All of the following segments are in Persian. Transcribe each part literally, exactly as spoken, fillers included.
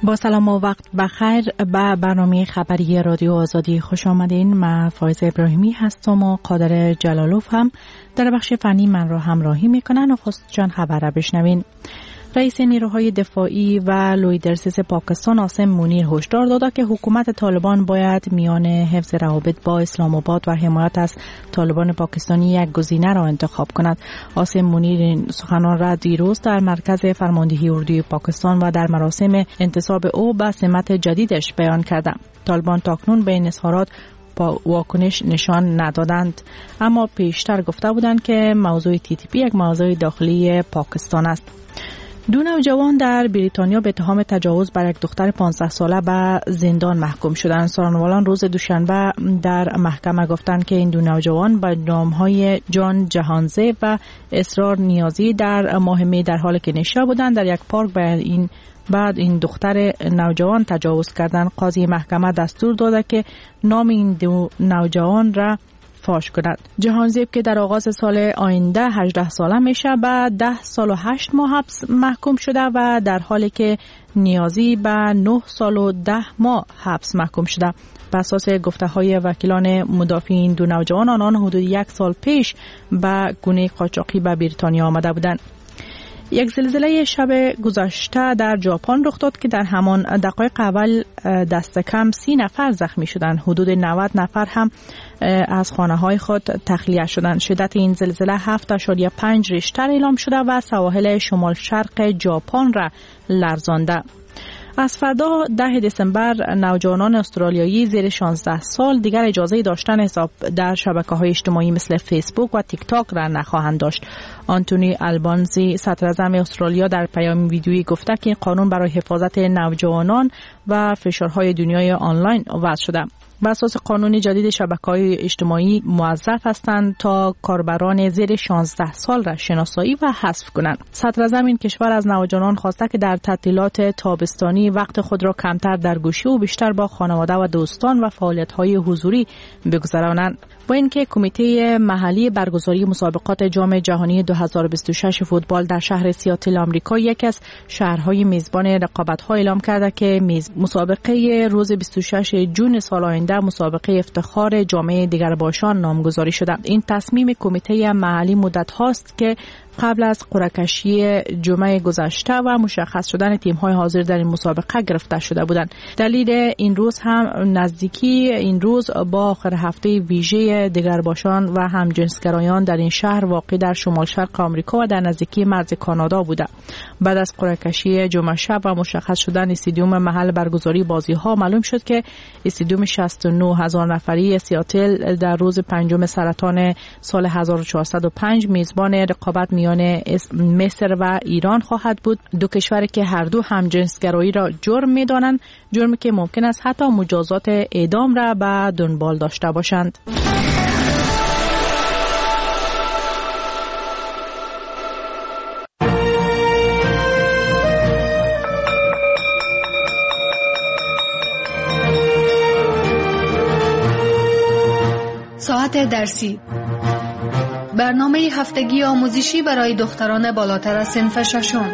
با سلام و وقت بخیر به برنامه خبری رادیو آزادی خوش آمدین. من فایزه ابراهیمی هستم و قادر جلالوف هم در بخش فنی من را همراهی میکنن و خواست چند خبر را بشنوین. رئیس نیروهای دفاعی و لویدرسیس پاکستان عاصم منیر هشدار داده که حکومت طالبان باید میان حفظ روابط با اسلام آباد و حمایت از طالبان پاکستانی یک گزینه را انتخاب کند. عاصم منیر این سخنان را دیروز در مرکز فرماندهی اردوی پاکستان و در مراسم انتصاب او به سمت جدیدش بیان کرده. طالبان تاکنون به این اظهارات با واکنش نشان ندادند، اما پیشتر گفته بودند که موضوع تی تی پی یک موضوع داخلی پاکستان است. دو نوجوان در بریتانیا به اتهام تجاوز بر یک دختر پانزده ساله به زندان محکوم شدند. سخنوران روز دوشنبه در محکمه گفتند که این دو نوجوان به نامهای جان جهانزیب و اسرار نیازی در ماه می در حال که نشا بودند در یک پارک به این بعد این دختر نوجوان تجاوز کردند. قاضی محکمه دستور داده که نام این دو نوجوان را فاش کند. جهانزیب که در آغاز سال آینده هجده ساله میشه به ده سال و هشت ماه حبس محکوم شده و در حالی که نیازی به نه سال و ده ماه حبس محکوم شده. بر اساس گفته های وکیلان مدافع این دو نوجوان، آنان حدود یک سال پیش به گونه قاچاقی به بریتانیا آمده بودند. یک زلزله شب گذشته در ژاپن رخ داد که در همان دقایق اول دست کم سی نفر زخمی شدند. حدود نود نفر هم از خانه های خود تخلیه شدند. شدت این زلزله هفت اشاریه پنج ریشتر اعلام شده و سواحل شمال شرق ژاپن را لرزانده. از فردا ده دسامبر نوجوانان استرالیایی زیر شانزده سال دیگر اجازه داشتن حساب در شبکه‌های اجتماعی مثل فیسبوک و تیک تاک را نخواهند داشت. آنتونی آلبانزی صدراعظم استرالیا در پیام ویدیویی گفته که این قانون برای حفاظت نوجوانان و فشارهای دنیای آنلاین وضع شده. بر اساس قانون جدید شبکه‌های اجتماعی موظف هستند تا کاربران زیر شانزده سال را شناسایی و حذف کنند. صدراعظم این کشور از نوجوانان خواسته که در تعطیلات تابستانی وقت خود را کمتر در گوشی و بیشتر با خانواده و دوستان و فعالیت‌های حضوری بگذرانند. با اینکه کمیته محلی برگزاری مسابقات جام جهانی دو هزار و بیست و شش فوتبال در شهر سیاتل آمریکا یکی از شهرهای میزبان رقابت‌ها اعلام کرده که مسابقه روز بیست و شش ژوئن سال آینده مسابقه افتخار جامعه دیگرباشان نامگذاری شده. این تصمیم کمیته محلی مدت هاست که قبل از قرعه‌کشی جمعه گذشته و مشخص شدن تیم‌های حاضر در این مسابقه گرفته شده بودند. دلیل این روز هم نزدیکی این روز با آخر هفته ویژه دیگرباشان و همجنسگرایان در این شهر واقع در شمال شرق آمریکا و در نزدیکی مرز کانادا بوده. بعد از قرعه‌کشی جمعه شب و مشخص شدن استادیوم محل برگزاری بازی‌ها معلوم شد که استادیوم شصت و نه هزار نفری سیاتل در روز پنجم سرطان سال هزار و چهارصد و پنج میزبان رقابت میان مصر و ایران خواهد بود. دو کشوری که هر دو همجنسگرایی را جرم می‌دانند، جرمی که ممکن است حتی مجازات اعدام را به دنبال داشته باشند. ساعت درسی، برنامه هفتگی آموزشی برای دختران بالاتر از صنف ششم.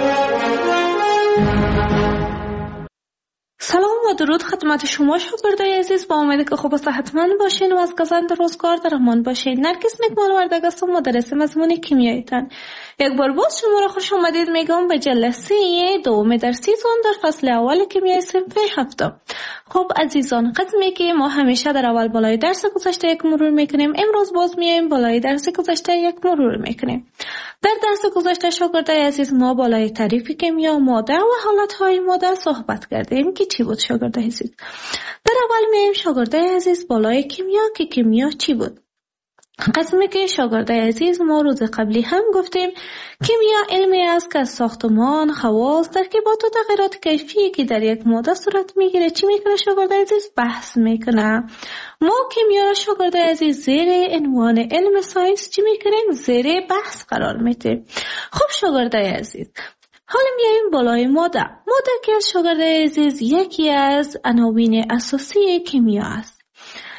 سلام و درود خدمت شما شاگردای عزیز، با امید که خوب و صحتمند باشین و از گزند روزگار در امان باشین. نرگس نکمال وردگ هستم، مدرس مضمون کیمیایتان. یک بار باز شما را خوش آمدید میگم به جلسه دوم درسیتون در فصل اول کیمیای صنف هفتم. خب عزیزان، قسمی که ما همیشه در اول بالای درس گذشته یک مرور میکنیم، امروز باز میایم بالای درس گذشته یک مرور میکنیم. در درس گذشته شاگردای عزیز ما بالای تعریف کیمیا، ماده و حالتهای ماده صحبت کردیم که چی بود شاگردای عزیز. در اول میایم شاگردای عزیز بالای کیمیا که کیمیا چی بود. قسمی که شاگردای عزیز ما روز قبلی هم گفتیم کیمیا علمی است که از ساختمان، خواص، ترکیبات و تغییرات کیفی که در یک ماده صورت میگیره چی میکنه شاگردای عزیز؟ بحث میکنه. ما کیمیا را شاگردای عزیز زیر عنوان علم ساینس چی میکنیم؟ زیر بحث قرار میدیم. خب شاگردای عزیز، حالا میایم بالای ماده. ماده که از شاگردای عزیز یکی از عناوین اساسی کیمیا است.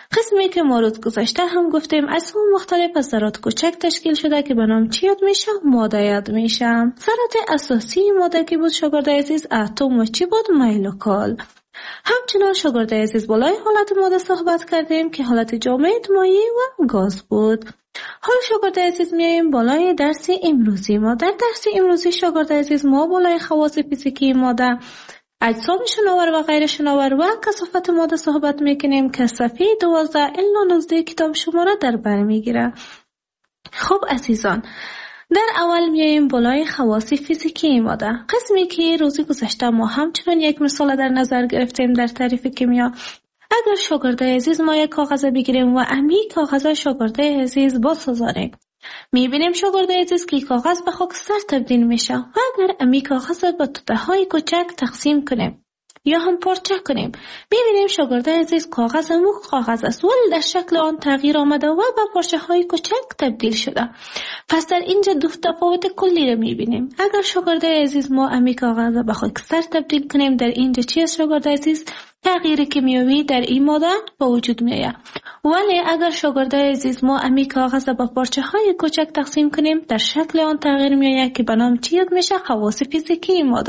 قسمی که ما روز گذشته هم گفتیم اجسام مختلف از ذرات کوچک تشکیل شده که به نام چی یاد میشه؟ ماده یاد میشه. ذرات اساسی ماده که بود شاگرد عزیز اتم و چی بود؟ میلوکال. همچنان شاگرد عزیز بالای حالت ماده صحبت کردیم که حالت جامد، مایع و گاز بود. حالا شاگرد عزیز میایم بالای درس امروزی ما. در درس امروزی شاگرد عزیز ما بالای خواص فیزیکی ماده، اجسام شناور و غیر شناور و کثافت ماده صحبت میکنیم که صفحه دوازده الی نوزده کتاب شما را در بر میگیره. خب عزیزان، در اول میایم بالای خواص فیزیکی ماده، قسمی که روزی گذشته ما همچنان یک مثال در نظر گرفتیم در تعریف کیمیا. اگر شاگرد عزیز ما یک کاغذ بگیریم و امی کاغذ شاگرد عزیز بسازاریم، میبینیم شاگرد عزیز که کاغذ به خاکستر تبدیل میشه و اگر امی کاغذ به توته های کوچک تقسیم کنیم یا هم پارچه کنیم، میبینیم شاگرد عزیز کاغذ مخ کاغذ است ولی در شکل آن تغییر آمده و به پارچه های کوچک تبدیل شده. پس در اینجا دو تفاوت کلی را میبینیم. اگر شاگرد عزیز ما امی کاغذ به خاکستر تبدیل کنیم، در اینجا چی است شاگرد عزیز؟ تغییر کیمیایی در این ماده به وجود میاد. ولی اگر شاگرد عزیز ما امی کاغذ به پارچه های کوچک تقسیم کنیم، در شکل آن تغییر میاد که به نام چی یاد میشه؟ خواص فیزیکی ماده.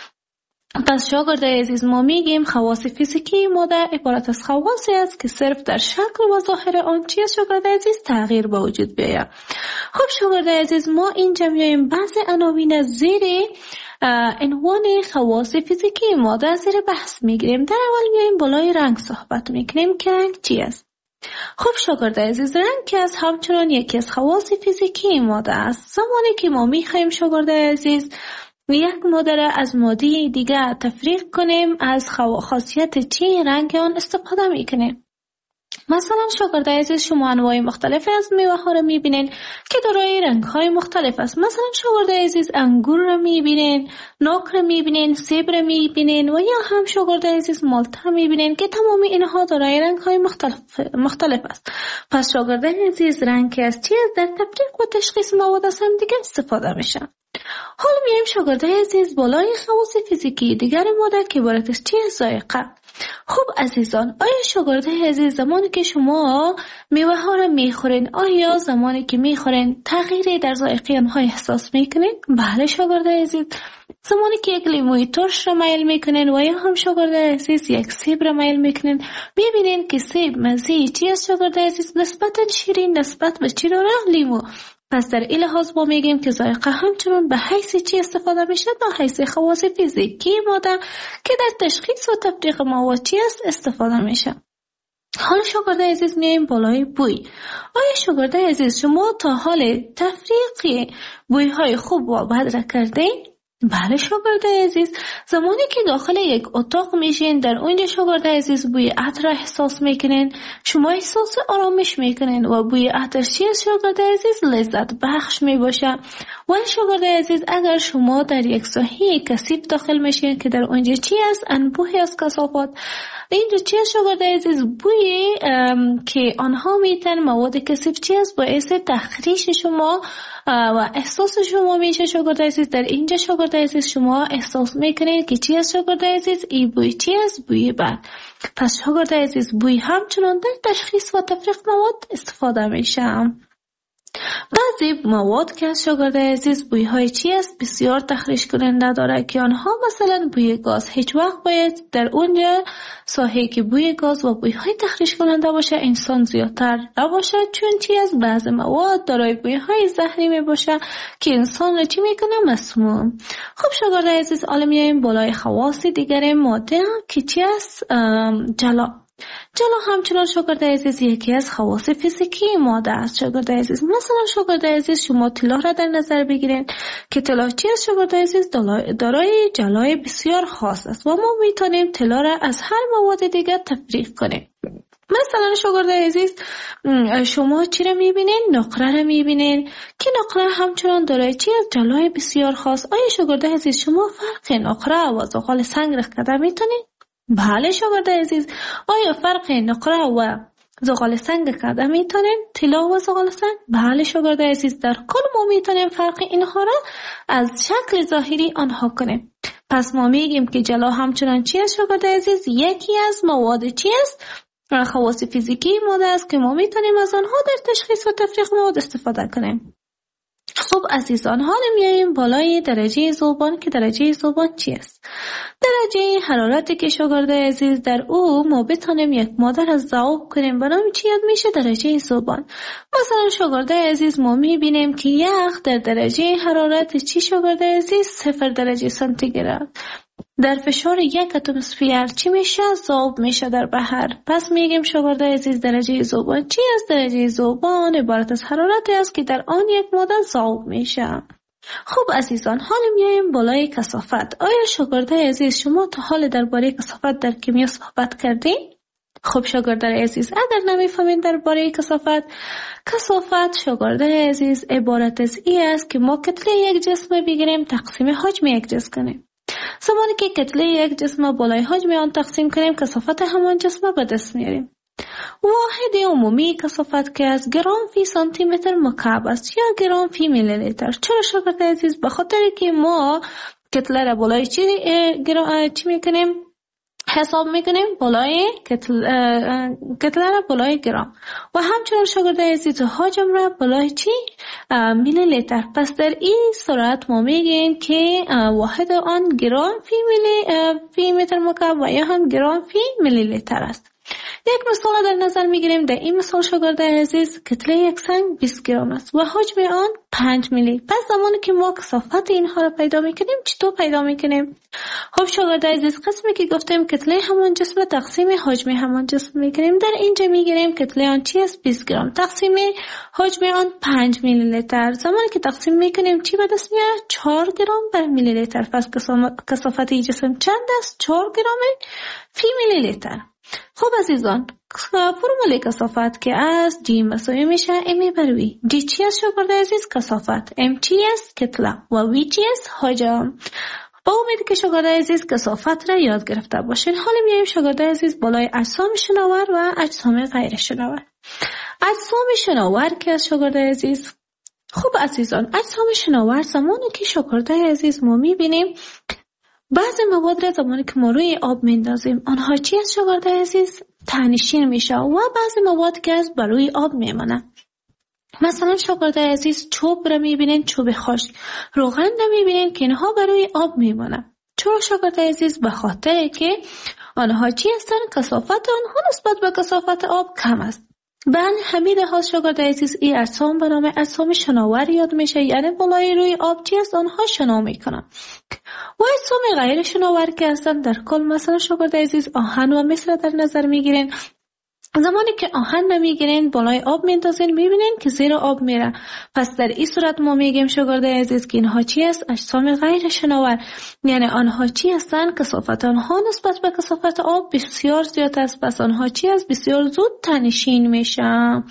پس شاگرد عزیز ما میگیم خواص فیزیکی ماده عبارت از خواصی است که صرف در شکل و ظاهر آن چی است شاگرد عزیز؟ تغییر به وجود بیاید. خب شاگرد عزیز ما اینجا میایم بعضی عناوین زیر عنوان خواص فیزیکی ماده زیر بحث میگیریم. در اول میایم بالای رنگ صحبت میکنیم که رنگ چی است. خب شاگرد عزیز، رنگ که از همچنان یکی از خواص فیزیکی ماده است. زمانی که ما میخوایم شاگرد عزیز یک ماده را از ماده دیگه تفریق کنیم، از خاصیت چی رنگ آن استفاده میکنیم. مثلا شاگرد عزیز شما انواع مختلف از میوه ها را میبینین که دارای رنگ های مختلف است. مثلا شاگرد عزیز انگور را میبینین، ناک را میبینین، سیب را میبینین و یا هم شاگرد عزیز مالت را میبینین که تمام اینها دارای رنگ های مختلف مختلف است. پس شاگرد عزیز رنگ از چی است؟ در تفریق و تشخیص مواد از هم دیگه استفاده میشه. حالا میایم شاگرد عزیز بالای خواص فیزیکی دیگر ماده که عبارت از چی است؟ ذائقه. خب عزیزان، آیا شاگرد عزیز زمانی که شما میوه ها را میخورین، آیا زمانی که میخورین تغییری در ذائقه آنها احساس میکنین؟ بله شاگرد عزیز. زمانی که یک لیموی ترش را میل میکنین و یا هم شاگرد عزیز یک سیب را میل میکنین، میبینین که سیب مزه چی است شاگرد عزیز؟ نسبتا شیرین نسبت به چی را؟ لیمو. پس در این لحاظ ما میگیم که ذائقه همچنان به حیث چی استفاده میشه؟ به حیث خواص فیزیکی ماده که در تشخیص و تفریق مواد چی است استفاده میشه. حالا شاگرد عزیز میایم بالای بوی. آیا شاگرد عزیز شما تا حال تفریق بوی های خوب و بد را کردین؟ بله شاگرد عزیز، زمانی که داخل یک اتاق میشین، در اونجا شاگرد عزیز بوی عطر احساس میکنین، شما احساس آرامش میکنین و بوی عطر چی است شاگرد عزیز؟ لذت بخش میباشه. و شاگرد عزیز اگر شما در یک ساحه کثیف داخل میشین که در اونجا چی است؟ انبوهی از کثافات، اینجا چی است شاگرد عزیز؟ بوی که آنها میتن مواد کثیف چی است؟ باعث تخریش شما و احساس شما میشه شاگرد عزیز. در اینجا شاگرد عزیز شما احساس میکنید که چی است شاگرد عزیز؟ ای بوی چی است؟ بوی بد. پس شاگرد عزیز بوی همچنان در تشخیص و تفریق مواد استفاده میشه. بعضی مواد که از شاگرد عزیز بوی های چی است؟ بسیار تخریش کننده داره که آنها مثلا بوی گاز. هیچ وقت باید در اونجا ساحه که بوی گاز و بوی های تخریش کننده باشه انسان زیادتر نباشه، چون چی است؟ بعضی مواد دارای بوی های زهری می باشه که انسان را چی میکنه؟ مسموم. خب شاگرد عزیز حالا میایم بالای خواص دیگر ماده که چی است؟ جلا. جلا همچنان شاگرد عزیز یکی از خواص فیزیکی ماده است شاگرد عزیز. مثلا شاگرد عزیز شما طلا را در نظر بگیرید که طلا چی است شاگرد عزیز؟ دارای جلای بسیار خاص است و ما میتونیم طلا را از هر مواد دیگر تفریق کنیم. مثلا شاگرد عزیز شما چی را میبینین؟ نقره را میبینین که نقره همچنان دارای چی است؟ جلای بسیار خاص. آیا شاگرد عزیز شما فرق نقره و زغال سنگ را کده میتونین؟ بله شاگرد عزیز. آیا فرق نقره و زغال سنگ کده میتونیم؟ طلا و زغال سنگ؟ بله شاگرد عزیز. در کل ما میتونیم فرق اینها را از شکل ظاهری آنها کنیم. پس ما میگیم که جلا همچنان چی است شاگرد عزیز؟ یکی از مواد چی است؟ خواص فیزیکی ماده است که ما میتونیم از آنها در تشخیص و تفریق مواد استفاده کنیم. خب عزیزان، حالا میاییم بالای درجه ذوبان که درجه ذوبان چی است؟ درجه حرارتی که شاگرد عزیز در او ما بتونیم یک ماده را ذوب کنیم به نام چی یاد میشه؟ درجه ذوبان. مثلا شاگرد عزیز ما میبینیم که یخ در درجه حرارت چی شاگرد عزیز؟ صفر درجه سانتیگراد در فشار یک اتمسفر چی میشه؟ ذوب میشه در بحر. پس میگیم شاگرد عزیز درجه ذوبان چی است؟ درجه ذوبان عبارت از حرارتی است که در آن یک ماده ذوب میشه. خب عزیزان، حالا میایم بالای کثافت. آیا شاگرد عزیز شما تا حال درباره کثافت در کیمیا صحبت کردین؟ خب شاگرد عزیز اگر نمیفهمین درباره کثافت، کثافت شاگرد عزیز عبارت از این است که ما کتله یک جسم بگیریم تقسیم حجم یک جسم کنیم. زمانی که کتله یک جسم بالای حجم آن تقسیم کنیم کثافت همان جسم به دست میاریم. واحد عمومی کثافت که از گرم فی سانتی متر مکعب است یا گرم فی میلی لیتر. چرا شاگرد عزیز؟ به خاطر که ما کتله را بالای چی گرم چی میکنیم؟ حساب میکنیم بالای کتله را بالای گرم و همچنین شاگرد عزیز حجم را بالای چی؟ میلی لیتر. پس در این صورت ما میگیم که واحد آن گرم فی میلی فی متر مکعب و یا هم گرم فی میلی لیتر است. یک مثال در نظر میگیریم. در این مثال شاگرد عزیز کتله یک سنگ بیست گرم است و حجم آن پنج میلی. پس زمانی که ما کثافت اینها را پیدا میکنیم چطور پیدا میکنیم؟ خب شاگرد عزیز قسمی که گفتیم کتله همان جسم تقسیم حجم همان جسم میکنیم. در اینجا میگیریم کتله آن چی است؟ بیست گرم تقسیم حجم آن پنج میلی لیتر. زمانی که تقسیم میکنیم چی به دست میاد؟ چهار گرم بر میلی لیتر. پس کثافت این جسم چند است؟ چهار گرم فی میلی لیتر. خب عزیزان، فرمول کثافت که از جی مساوی میشه ام بر وی. جی چی است شاگرد عزیز؟ کثافت. ام چی است؟ کتله. و وی چی است؟ حجم. با امید که شاگرد عزیز کثافت را یاد گرفته باشین. حالا میایم شاگرد عزیز بالای اجسام شناور و اجسام غیر شناور. اجسام شناور که از شاگرد عزیز، خب عزیزان اجسام شناور زمانی که شاگرد عزیز ما میبینیم بعضی مواد را زمانی که ما روی آب میندازیم آنها چی از شاگرد عزیز؟ تنشین میشه و بعضی مواد که از بروی آب میمانه. مثلا شاگرد عزیز چوب را میبینین، چوب خشک. روغن را میبینین که اینها بروی آب میمانه. چرا شاگرد عزیز؟ به خاطر که آنها چی هستن؟ کثافت آنها نسبت به کثافت آب کم است. بله همین لحاظ شاگرد عزیز این اجسام به نام اجسام شناور یاد میشه، یعنی بالای روی آب چی است؟ آنها شنا میکنن. و اجسام غیر شناور که هستن در کل مثلا شاگرد عزیز آهن و مس را در نظر میگیرین. زمانی که آهن نمیگیرین بالای آب میندازین میبینین که زیر آب میره. پس در این صورت ما میگیم شاگرد عزیز که اینها چی است؟ اجسام غیر شناور. یعنی آنها چی هستن؟ کثافت آنها نسبت به کثافت آب بسیار زیاد است. پس آنها چی است؟ بسیار زود تنشین میشن.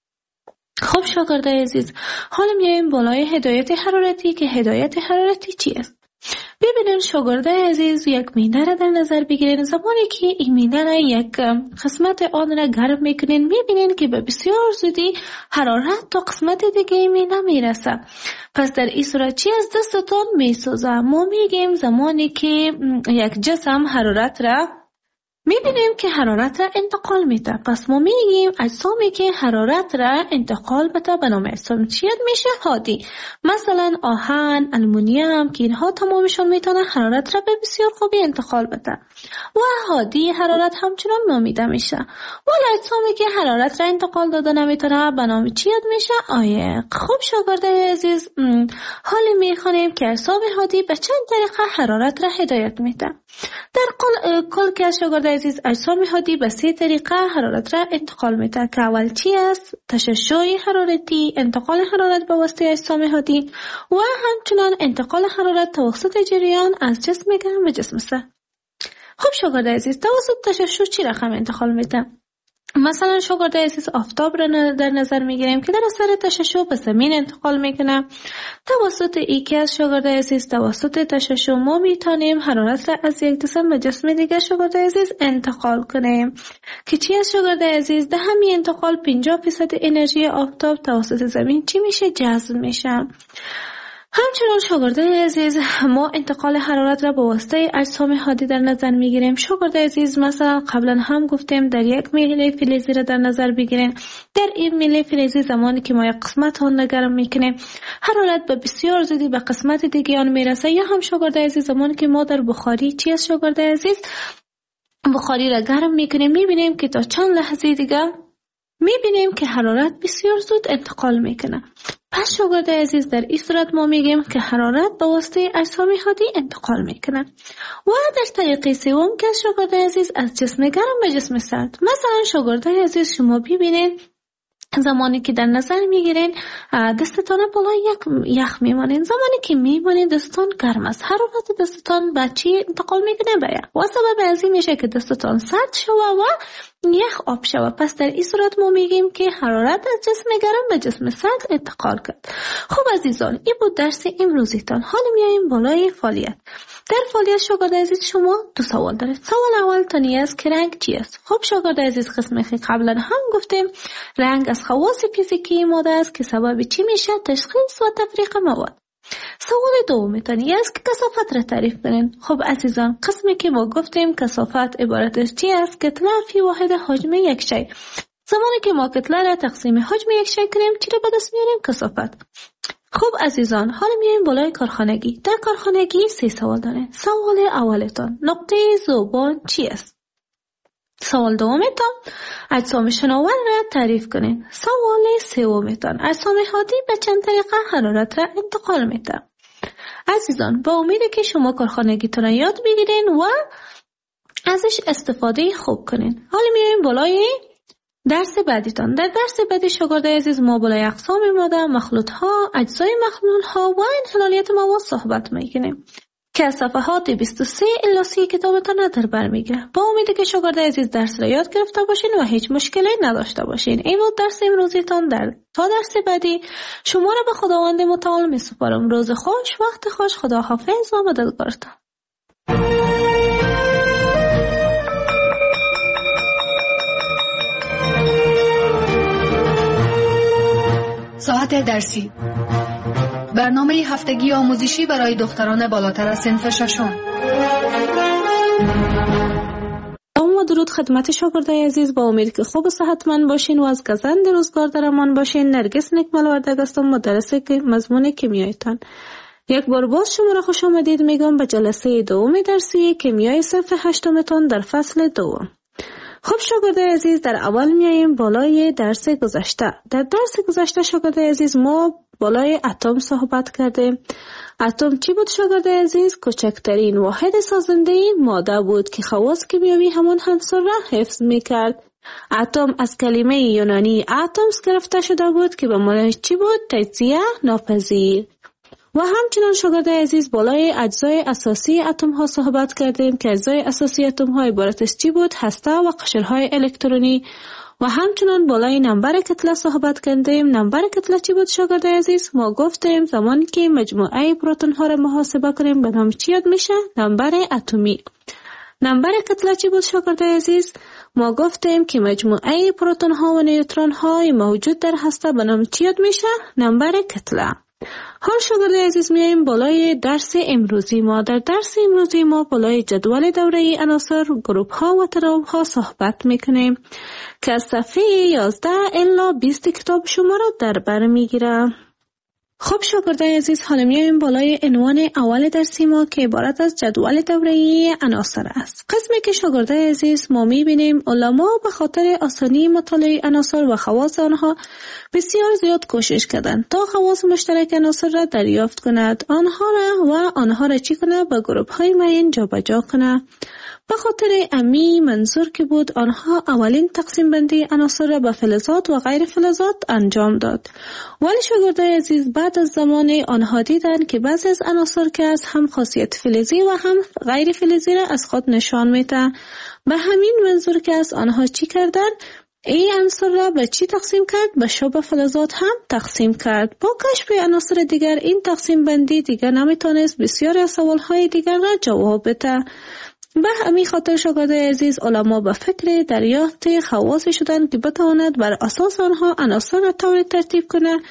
خب شاگرد عزیز حالا میایم بالای هدایت حرارتی که هدایت حرارتی چی است؟ ببینین شاگرد عزیز یک مینه را در نظر بگیرین. زمانی که این مینه را یک قسمت آن را گرم میکنین میبینین که به بسیار زودی حرارت تا قسمت دیگه این مینه میرسه. پس در این صورت چی از دستتون میسوزه؟ ما میگیم زمانی که یک جسم حرارت را میبینیم که حرارت را انتقال میده. پس ما میگیم اجسامی که حرارت را انتقال بده به نام اجسام چی میشه؟ هادی. مثلا آهن، آلومینیوم که اینها تمامشون میتونه حرارت را به بسیار خوبی انتقال بده و هادی حرارت همچنان نامیده میشه. ولی اجسامی که حرارت را انتقال داده نمیتونه به نام چی میشه؟ عایق. خب شاگرد عزیز حالا میخوانیم که اجسام هادی به چند طریقه حرارت را هدایت میده. در کل کل که شاگرد عزیز اجسام هادی به سه طریقه حرارت را انتقال میده که اول چی است؟ تشعشع حرارتی، انتقال حرارت به واسطه اجسام هادی و همچنان انتقال حرارت توسط جریان از جسم گرم به جسم سرد. خب شاگرد عزیز توسط تشعشع چی رقم انتقال میده؟ مثلا شاگرد عزیز آفتاب را در نظر میگیریم که در اثر تشعشع به زمین انتقال میکنه. توسط ای که از شاگرد عزیز توسط تشعشع ما میتونیم حرارت را از یک جسم به جسم دیگر شاگرد عزیز انتقال کنیم که چی از شاگرد عزیز ده همین انتقال پنجاه درصد انرژی آفتاب توسط زمین چی میشه؟ جذب میشه. همچنان شاگردای عزیز، ما انتقال حرارت را به واسطه اجسام حادی در نظر میگیریم. شاگردای عزیز، مثلا قبلا هم گفتیم در یک میله فلزی را در نظر بگیرین. در این میله فلزی زمانی که ما یک قسمت آن را گرم میکنیم، حرارت به بسیار زودی به قسمت دیگه آن میرسه. یا هم شاگردای عزیز، زمانی که ما در بخاری چی از شاگردای عزیز بخاری را گرم میکنیم، میبینیم که تا چند لحظه دیگه میبینیم که حرارت بسیار زود انتقال میکنه. پس شاگرد عزیز، در این صورت ما میگیم که حرارت به واسطه اجسام حادی انتقال میکنه. و در طریق سوم که شاگرد عزیز از جسم گرم به جسم سرد. مثلا شاگرد عزیز، شما ببینید زمانی که در نظر میگیرین دستتان بالای یک یخ میمانین، زمانی که میمانین دستتان گرم است، حرارت دستتان به چی انتقال میکنه؟ به یخ. و سبب از این میشه که دستتان سرد شوه و یخ آب شوه. پس در این صورت ما میگیم که حرارت از جسم گرم به جسم سرد انتقال کرد. خب عزیزان، این بود درس امروزیتان. حالا میایم بالای فعالیت. در فعالیت شاگرد عزیز شما دو سوال دارید. سوال اول تانی است که رنگ چی است؟ خب شاگرد عزیز، قسمی که قبلا هم گفتیم رنگ از خواص فیزیکی ماده است که سبب چی میشه؟ تشخیص و تفریق مواد. سوال دوم تانی است که کثافت را تعریف کنین. خب عزیزان، قسمی که ما گفتیم کثافت عبارت از چی است؟ کتله فی واحد حجم یک شی. زمانی که ما کتله را تقسیم حجم یک شی کنیم، چی را به دست میاریم؟ کثافت. خب عزیزان، حالا میایم بالای کارخانگی. در کارخانگی سه سوال دارین. سوال اولتان، نقطه ذوبان چی است؟ سوال دومتان، اجسام شناور را تعریف کنین. سوال سومتان، اجسام حادی به چند طریقه حرارت را انتقال میده. عزیزان، با امید که شما کارخانگیتون را یاد بگیرین و ازش استفاده خوب کنین. حالا میایم بالای درس بعدیتان. در درس بعدی شاگرد عزیز، ما بالای اقسام ماده، مخلوط ها، اجزای مخلوط ها و انحلالیت مواد صحبت میکنیم که از صفحات بیست و سه الی سی کتابتان را در بر میگیره. با امیدی که شاگرد عزیز درس را یاد گرفته باشین و هیچ مشکلی نداشته باشین. این بود درس امروزیتان. در تا درس بعدی شما را به خداوند متعال میسپارم. روز خوش، وقت خوش، خداحافظ و مددگارتان. ساعت درسی، برنامه هفتگی آموزشی برای دختران بالاتر از صنف ششم. و درود خدمت شاگردای عزیز. با امید که خوب و صحتمند باشین و از گزند روزگار در امان باشین. نرگس نکمل وردگ هستم، مدرس مضمون کیمیایتان. یک بار باز شما را خوش آمدید میگم به جلسه دوم درسی کیمیای صنف هشتمتان در فصل دوم. خب شاگردای عزیز، در اول میاییم بالای درس گذشته. در درس گذشته شاگردای عزیز ما بالای اتم صحبت کردیم. اتم چی بود شاگردای عزیز؟ کوچکترین واحد سازنده ماده بود که خواص کیمیایی همان عنصر را حفظ میکرد. اتم از کلمه یونانی اتمس گرفته شده بود که به معنی چی بود؟ تجزیه ناپذیر. و همچنان شاگردای عزیز بالای اجزای اساسی اتم ها صحبت کردیم که اجزای اساسی اتم ها عبارت از چی بود؟ هسته و قشرهای الکترونی. و همچنان بالای نمبر کتله صحبت کردیم. نمبر کتله چی بود شاگردای عزیز؟ ما گفتیم زمانی که مجموعه پروتون ها را محاسبه کنیم به نام چی یاد میشه؟ نمبر اتمی. نمبر کتله چی بود شاگردای عزیز؟ ما گفتیم که مجموعه پروتون ها و نیوترون های موجود در هسته به نام چی یاد میشه؟ نمبر کتله. حال شاگردای عزیز میایم بالای درس امروزی ما. در درس امروزی ما بالای جدول دوره عناصر، گروپ ها و ترابط ها صحبت میکنیم که از صفحه یازده الی بیست کتاب شما را در بر میگیره. خب شاگردای عزیز، حالا میایم بالای عنوان اول درسی ما که عبارت از جدول دوره عناصر است. قسمی که شاگردای عزیز ما میبینیم علما به خاطر آسانی مطالعه عناصر و خواص آنها بسیار زیاد کوشش کردند تا خواص مشترک عناصر را دریافت کند، آنها را و آنها را چی کنه؟ به گروپ های معین جابجا کنه. به خاطر امی منظور که بود آنها اولین تقسیم بندی عناصر را به فلزات و غیر فلزات انجام داد. ولی شاگردای عزیز بعد از زمان آنها دیدن که بعضی از عناصر که از هم خاصیت فلزی و هم غیر فلزی را از خود نشان میده. به همین منظور که از آنها چی کردن؟ این عنصر را به چی تقسیم کرد؟ به شبه فلزات هم تقسیم کرد. با کشف عناصر دیگر این تقسیم بندی دیگر نمیتونست بسیاری از سوالهای دیگر را جواب بده. به همین خاطر شاگردای عزیز علما به فکر دریافت خواص شدند که بتواند بر اساس آنها عناصر را طوری ترتیب کنه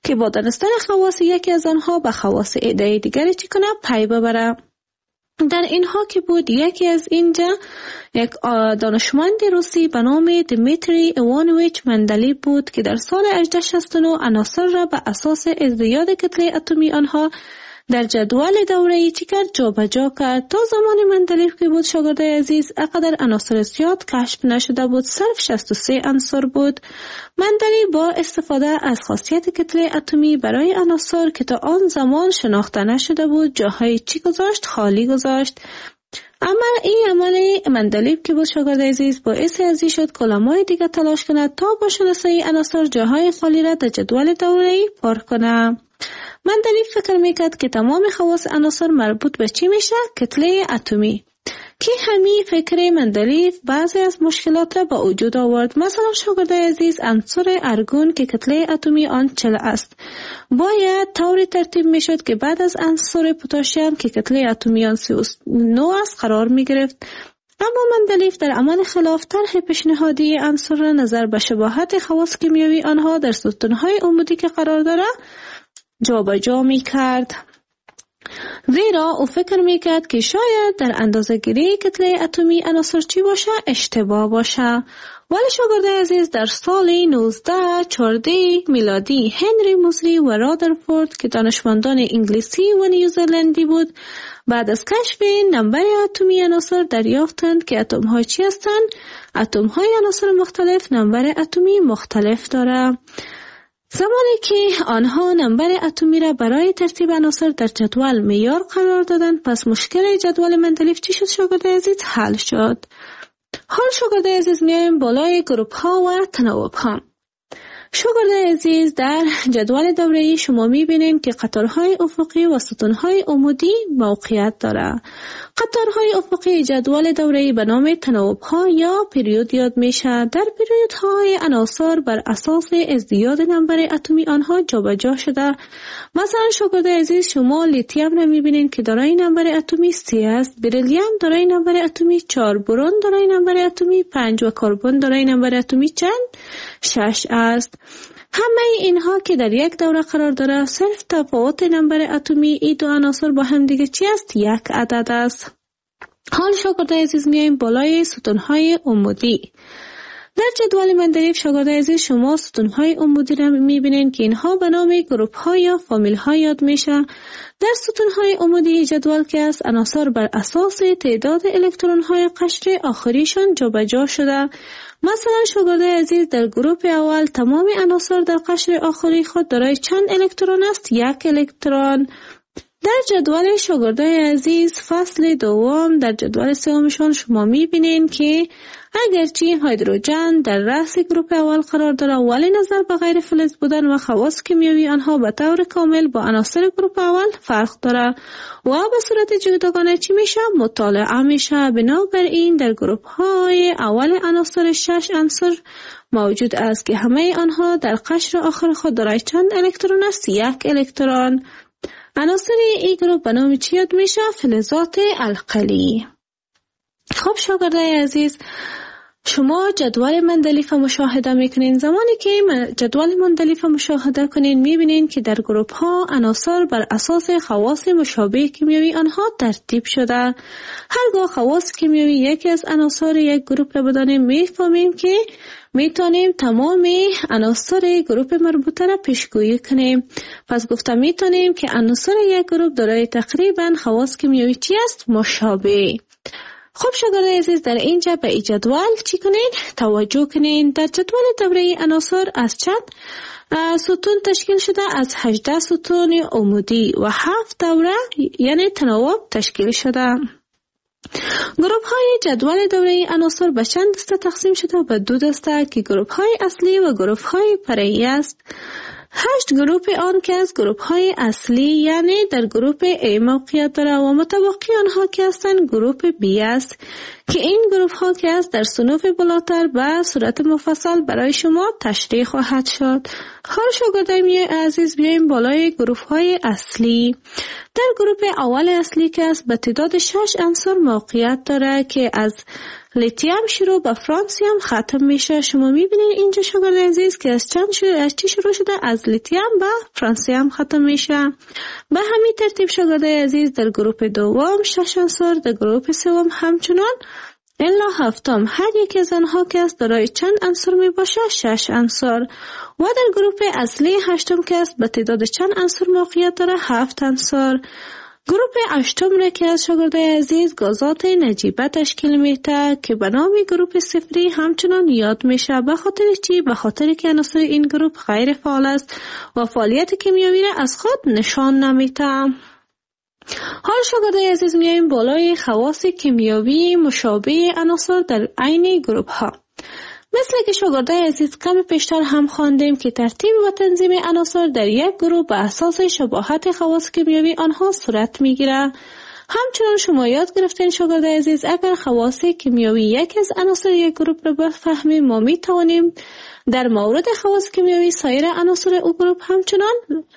که با دانستن خواص یکی از آنها به خواص عده دیگری چی کنه پی ببره. در اینها که بود یکی از اینجا یک دانشمند روسی به نام دیمیتری ایوانویچ مندلیف بود که در سال هجده شصت و نه عناصر را به اساس ازدیاد کتله اتمی آنها در جدول دوره‌ای چی کرد جابجا کرد. تا زمان مندلیف که بود شاگرد عزیز اقدر عناصر زیاد کشف نشده بود، صرف شصت و سه عنصر بود. مندلیف با استفاده از خاصیت کتله اتمی برای عناصر که تا آن زمان شناخته نشده بود جاهای چی گذاشت خالی گذاشت. اما این عمل مندلیف که بود شاگرد عزیز باعث ازی شد که علمای دیگه تلاش کنند تا با شناسایی عناصر جاهای خالی را در جدول دوره‌ای پر کنه. مندلیف فکر میکرد که تمام خواص عناصر مربوط به چی میشه؟ کتله اتمی. که همین فکر مندلیف بعضی از مشکلات را به وجود آورد. مثلا شاگرد عزیز عنصر ارگون که کتله اتمی آن چهل است باید طوری ترتیب میشد که بعد از عنصر پتاسیم که کتله اتمی آن سی و نه است قرار میگرفت. اما مندلیف در عمل خلاف طرح پیشنهادی عنصر را نظر به شباهت خواص کیمیایی آنها در ستونهای عمودی که قرار داره جابجا میکرد. زیرا او فکر میکرد که شاید در اندازه‌گیری کتله اتمی عناصر چی باشه اشتباه باشه. ولی شاگرد عزیز در سال نوزده چهارده میلادی هنری موزلی و رادرفورد که دانشمندان انگلیسی و نیوزلندی بود بعد از کشف نمبر اتمی عناصر دریافتند که اتم ها چی هستند؟ اتم های عناصر مختلف نمبر اتمی مختلف داره. زمانی که آنها نمبر اتمی را برای ترتیب عناصر در جدول معیار قرار دادند پس مشکل جدول مندلیف چی شد شاگرد عزیز؟ حل شد. حال شاگرد عزیز میایم بالای گروپ ها و تناوب ها. شاگرد عزیز در جدول دوره‌ای شما میبینید که قطارهای افقی و ستونهای عمودی موقعیت داره. قطارهای افقی جدول دوره‌ای به نام تناوب ها یا پریود یاد میشه. در پریود های عناصر بر اساس ازدیاد نمبر اتمی آنها جابجا شده. مثلا شاگرد عزیز شما لیتیوم را میبینید که دارای نمبر اتمی سی است، بریلیوم دارای نمبر اتمی چهار، برون دارای نمبر اتمی پنج و کربن دارای نمبر اتمی چند؟ شش است. همه اینها که در یک دوره قرار داره صرف تفاوت نمبر اتمی ای دو عناصر با هم دیگه چی است؟ یک عدد است. حال شاگرد عزیز میایم بالای ستونهای عمودی. در جدول مندلیف شاگرد عزیز شما ستونهای عمودی را میبینید که اینها به نام گروپ ها یا فامیل ها یاد میشه. در ستونهای عمودی جدول که است عناصر بر اساس تعداد الکترون های قشر آخریشان جابجا شده. مثلا شاگرد عزیز در گروپ اول تمام عناصر در قشر آخری خود دارای چند الکترون است؟ یک الکترون. در جدول شاگرد عزیز فصل دوم در جدول سومشان شما میبینید که اگرچه هیدروژن در رأس گروپ اول قرار داره ولی نظر به غیر فلز بودن و خواص کیمیایی آنها به طور کامل با عناصر گروپ اول فرق داره و به صورت جداگانه چی میشه؟ مطالعه میشه. بنابراین در گروپ های اول عناصر شش عنصر موجود است که همه آنها در قشر آخر خود دارای چند الکترون است؟ یک الکترون. عناصر این گروپ به نام چی یاد میشه؟ فلزات القلی. خب شاگرد عزیز شما جدول مندلیف مشاهده میکنین. زمانی که جدول مندلیف مشاهده کنین میبینین که در گروپ ها عناصر بر اساس خواص مشابه کیمیایی آنها ترتیب شده. هرگاه خواص کیمیایی یکی از عناصر یک گروپ را بدانیم میفهمیم که میتونیم تمام عناصر گروپ مربوطه را پیشگویی کنیم. پس گفتم میتونیم که عناصر یک گروپ دارای تقریبا خواص کیمیایی چی است؟ مشابه. خب شاگرد عزیز در اینجا به این جدول چی کنین؟ توجه کنین. در جدول دوره عناصر از چند ستون تشکیل شده؟ از هجده ستون عمودی و هفت دوره یعنی تناوب تشکیل شده. گروپ های جدول دوره عناصر به چند دسته تقسیم شده؟ به دو دسته که گروپ های اصلی و گروپ های فرعی است. هشت گروپ آن که از گروپ های اصلی یعنی در گروپ A موقعیت داره و متبقی آنها که هستند گروپ B است که این گروپ ها که است در صنوف بالاتر به صورت مفصل برای شما تشریح خواهد شد. حال شاگردای عزیز بیایم بالای گروپ های اصلی. در گروپ اول اصلی که است به تعداد شش عنصر موقعیت داره که از لیتیم شروع به فرانسیم ختم میشه. شما میبینید اینجا شاگرد عزیز که از چند شروع از چی شروع شده؟ از لیتیم به فرانسیم ختم میشه. به همین ترتیب شاگرد عزیز در گروپ دوم شش عنصر، در گروپ سوم همچنان الا هفتم هر یک از آنها که است دارای چند عنصر می باشه؟ شش عنصر. و در گروپ اصلی هشتم که است به تعداد چند عنصر موقعیت داره؟ هفت عنصر. گروپ هشتم را که از شاگرد عزیز گازات نجیبه تشکیل میده که به نام گروپ صفری همچنان یاد میشه. به خاطر چی؟ به خاطر که عناصر این گروپ غیر فعال است و فعالیت کیمیایی را از خود نشان نمیده. حال شاگرد عزیز میایم بالای خواص کیمیایی مشابه عناصر در عین گروپ ها. مثل که شاگرد عزیز کم پیشتر هم خواندیم که ترتیب و تنظیم عناصر در یک گروه به اساس شباهت خواص کیمیایی آنها صورت میگیره. همچنان شما یاد گرفتین شاگرد عزیز اگر خواص کیمیایی یک از عناصر یک گروپ را بفهمیم ما می توانیم در مورد خواص کیمیایی سایر عناصر او گروپ همچنان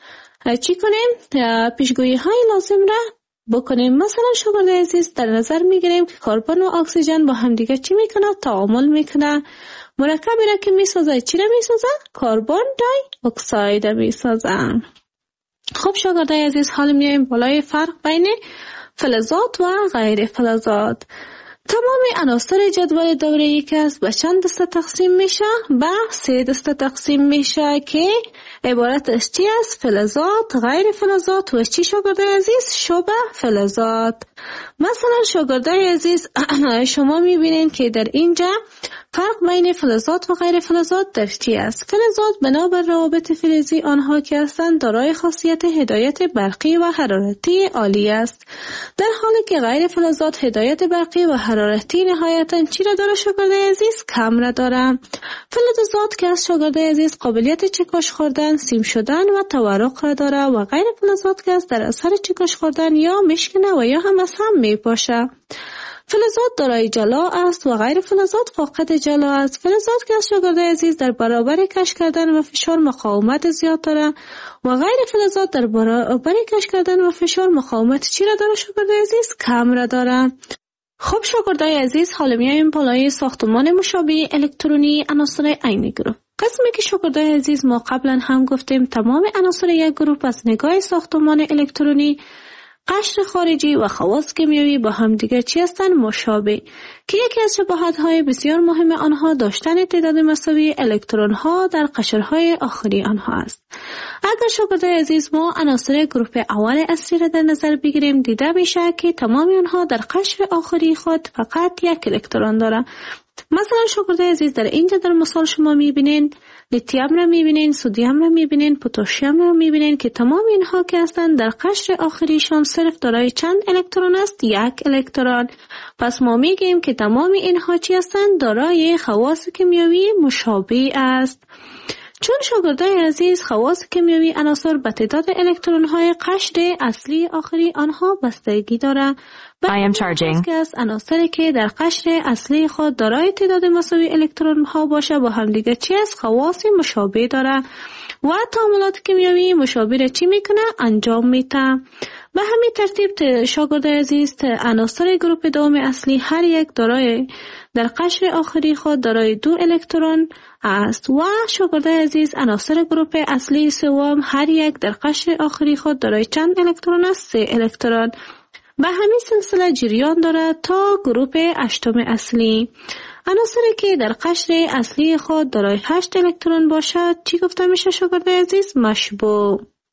چی کنیم؟ پیشگویی های لازم را بکنیم. مثلا شاگرد عزیز در نظر میگیریم که کربن و اکسیژن با هم دیگه چی میکنه؟ تعامل میکنه. مرکبی را که میسازه چی را میسازه؟ کربن دای اکساید میسازه. خب شاگرد عزیز حال میایم بالای فرق بین فلزات و غیر فلزات. تمام عناصر جدول دوره‌ای که است به چند دسته تقسیم میشه؟ به سه دسته تقسیم میشه که عبارت از چی است؟ فلزات، غیر فلزات و چی شاگرد عزیز؟ شبه فلزات. مثلا شاگرد عزیز شما میبینید که در اینجا فرق بین فلزات و غیر فلزات در چی است؟ فلزات بنابر روابط فلزی آنها که هستند دارای خاصیت هدایت برقی و حرارتی عالی است، در حالی که غیر فلزات هدایت برقی و حرارتی نهایتاً چی را داره شاگرد عزیز؟ کم را داره. فلزات که از شاگرد عزیز قابلیت چکش خوردن، سیم شدن و تورق را داره و غیر فلزات که از در اثر چکش خوردن یا مشکنه و یا هم از هم می پاشه. فلزات دارای جلا است و غیر فلزات فاقد جلا است. فلزات که از شاگرد عزیز در برابر کش کردن و فشار مقاومت زیاد داره و غیر فلزات در برابر کش کردن و فشار مقاومت چی را داره شاگرد عزیز؟ کم را داره. خب شاگردای عزیز حالا میایم بالای ساختمان مشابه الکترونی عناصر عین گروه. قسمی که شاگردای عزیز ما قبلا هم گفتیم تمام عناصر یک گروه از نگاه ساختمان الکترونی، قشر خارجی و خواص کیمیایی با هم دیگر چی هستند؟ مشابه، که یکی از شباهت‌های بسیار مهم آنها داشتن تعداد مساوی الکترون‌ها در قشرهای آخری آنها است. اگر شاگردای عزیز ما عناصر گروه اول اصلی را در نظر بگیریم دیده میشه که تمام آنها در قشر آخری خود فقط یک الکترون داره. مثلا شاگردای عزیز در اینجا در مثال شما میبینین لیتیم را میبینین، سدیم را میبینین، پتاسیم را میبینین که تمام اینها که هستند در قشر آخریشان صرف دارای چند الکترون است؟ یک الکترون. پس ما میگیم که تمام اینها چی هستند؟ دارای خواص کیمیایی مشابه است. چون شاگردای عزیز خواص کیمیایی عناصر به تعداد الکترون های قشر اصلی آخری آنها بستگی داره. I am charging. که از عناصری که در قشر اصلی خود دارای تعداد مساوی الکترون ها باشه با هم دیگه چی است؟ خواص مشابه داره و تعاملات کیمیایی مشابه را چی میکنه؟ انجام میده. به همین ترتیب شاگردای عزیز عناصر گروه دوم اصلی هر یک دارای در قشر آخری خود دارای دو الکترون است و شاگردای عزیز عناصر گروه اصلی سوم هر یک در قشر آخری خود دارای چند الکترون است؟ سه الکترون. به همین سلسله جریان داره تا گروه هشتم اصلی. عناصری که در قشر اصلی خود دارای هشت الکترون باشد چی گفته میشه شاگردای عزیز؟ مشبوع،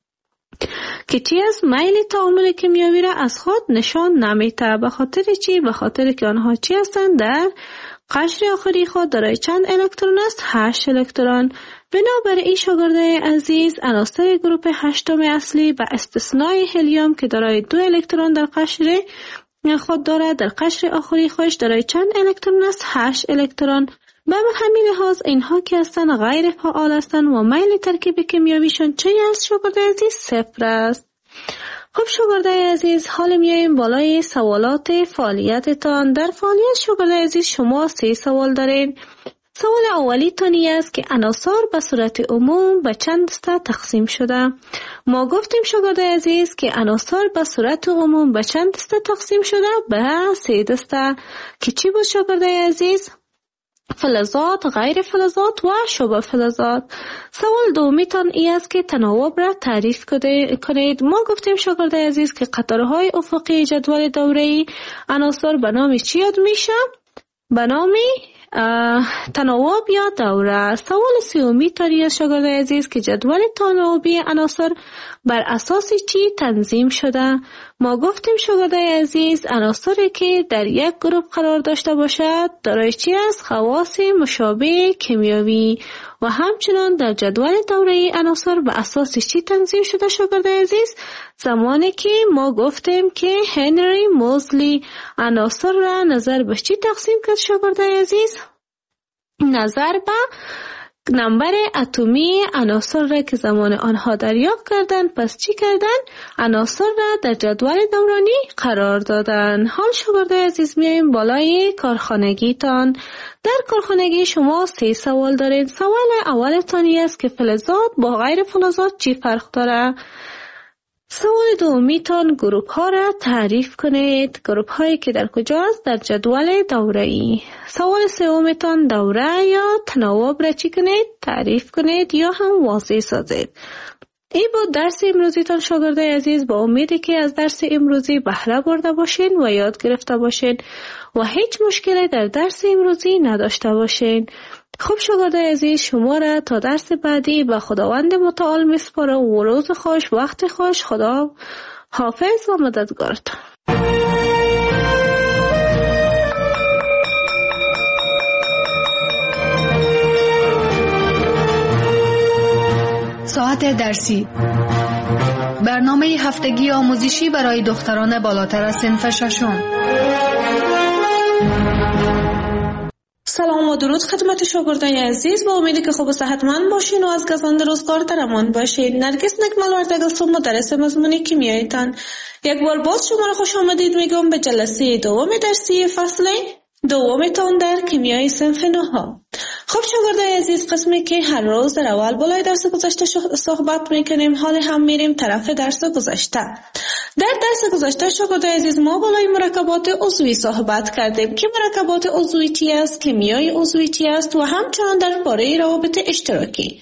که چی از میل تعامل کیمیایی را از خود نشان نمیده. به خاطر چی؟ به خاطر که آنها چی هستند؟ در قشر آخری خود دارای چند الکترون است؟ هشت الکترون. بنابراین شاگردای عزیز عناصر گروه هشتم اصلی به استثنای هلیوم که دارای دو الکترون در قشر خود دارد در قشر آخری خودش دارای چند الکترون است؟ هشت الکترون. به همین لحاظ اینها که هستند غیر فعال هستند و میل ترکیب کیمیاییشان چه است شاگردای عزیز؟ صفر است. خب شاگردای عزیز حالا میایم بالای سوالات فعالیتتان. در فعالیت شاگردای عزیز شما سه سوال دارین. سوال اولی تانی است که عناصر به صورت عموم به چند دسته تقسیم شده ما گفتیم شاگردای عزیز که عناصر به صورت عموم به چند دسته تقسیم شده؟ به سه دسته که چی بود شاگردای عزیز؟ فلزات، غیر فلزات و شبه فلزات. سوال دومیتان ای است که تناوب را تعریف کنید. ما گفتیم شاگردای عزیز که قطارهای افقی جدول دوره‌ای عناصر به نام چی یاد میشه؟ به نام تناوب یا دوره. سوال سومی تان شاگردای عزیز که جدول تناوبی عناصر بر اساس چی تنظیم شده؟ ما گفتیم شاگردای عزیز عناصری که در یک گروه قرار داشته باشد دارای چی است؟ خواص مشابه کیمیایی. و همچنان در جدول دوره‌ای عناصر به اساس چی تنظیم شده شاگردای عزیز؟ زمانی که ما گفتیم که هنری موزلی عناصر را نظر به چی تقسیم کرد شاگردای عزیز؟ نظر به نمبر اتمی عناصر را که زمان آنها دریافت کردند. پس چی کردن؟ عناصر را در جدول دورانی قرار دادن. حال شاگردای عزیز میایم بالای کارخانگی تان. در کارخانگی شما سه سوال دارید. سوال اولتان است که فلزات با غیر فلزات چی فرق داره؟ سوال دومیتان گروپ ها را تعریف کنید. گروپ هایی که در کجاست؟ در جدول دوره‌ای. سوال سومیتان دوره یا تناوب را چی کنید؟ تعریف کنید یا هم واضح سازید. این بود درس امروزیتان شاگردای عزیز. با امیدی که از درس امروزی بهره برده باشین و یاد گرفته باشین و هیچ مشکلی در درس امروزی نداشته باشین. خب شاگردای عزیز، شما را تا درس بعدی به خداوند متعال میسپارم و روز خوش، وقت خوش. خدا حافظ و مددگارتان. ساعت درسی، برنامه هفتگی آموزشی برای دختران بالاتر از صنف ششم. سلام و درود خدمت شاگردان عزیز. با امیدی که خوب و صحتمند باشین و از گزند روزگار در امان باشین. نرگس نکمل وردگستون مدرس مضمون کیمیایتان. یک بار باز شما را خوش آمدید میگم به جلسه دوم درسی فصل دومتان در کیمیای صنف نهم. خب شاگردای عزیز، قسمی که هر روز در اول بالای درس گذشته صحبت میکنیم، حال هم میریم طرف درس گذشته. در درس گذشته شاگردای عزیز ما بالای مرکبات عضوی صحبت کردیم که مرکبات عضوی چی است، کیمیای عضوی چی است و همچنان در باره روابط اشتراکی.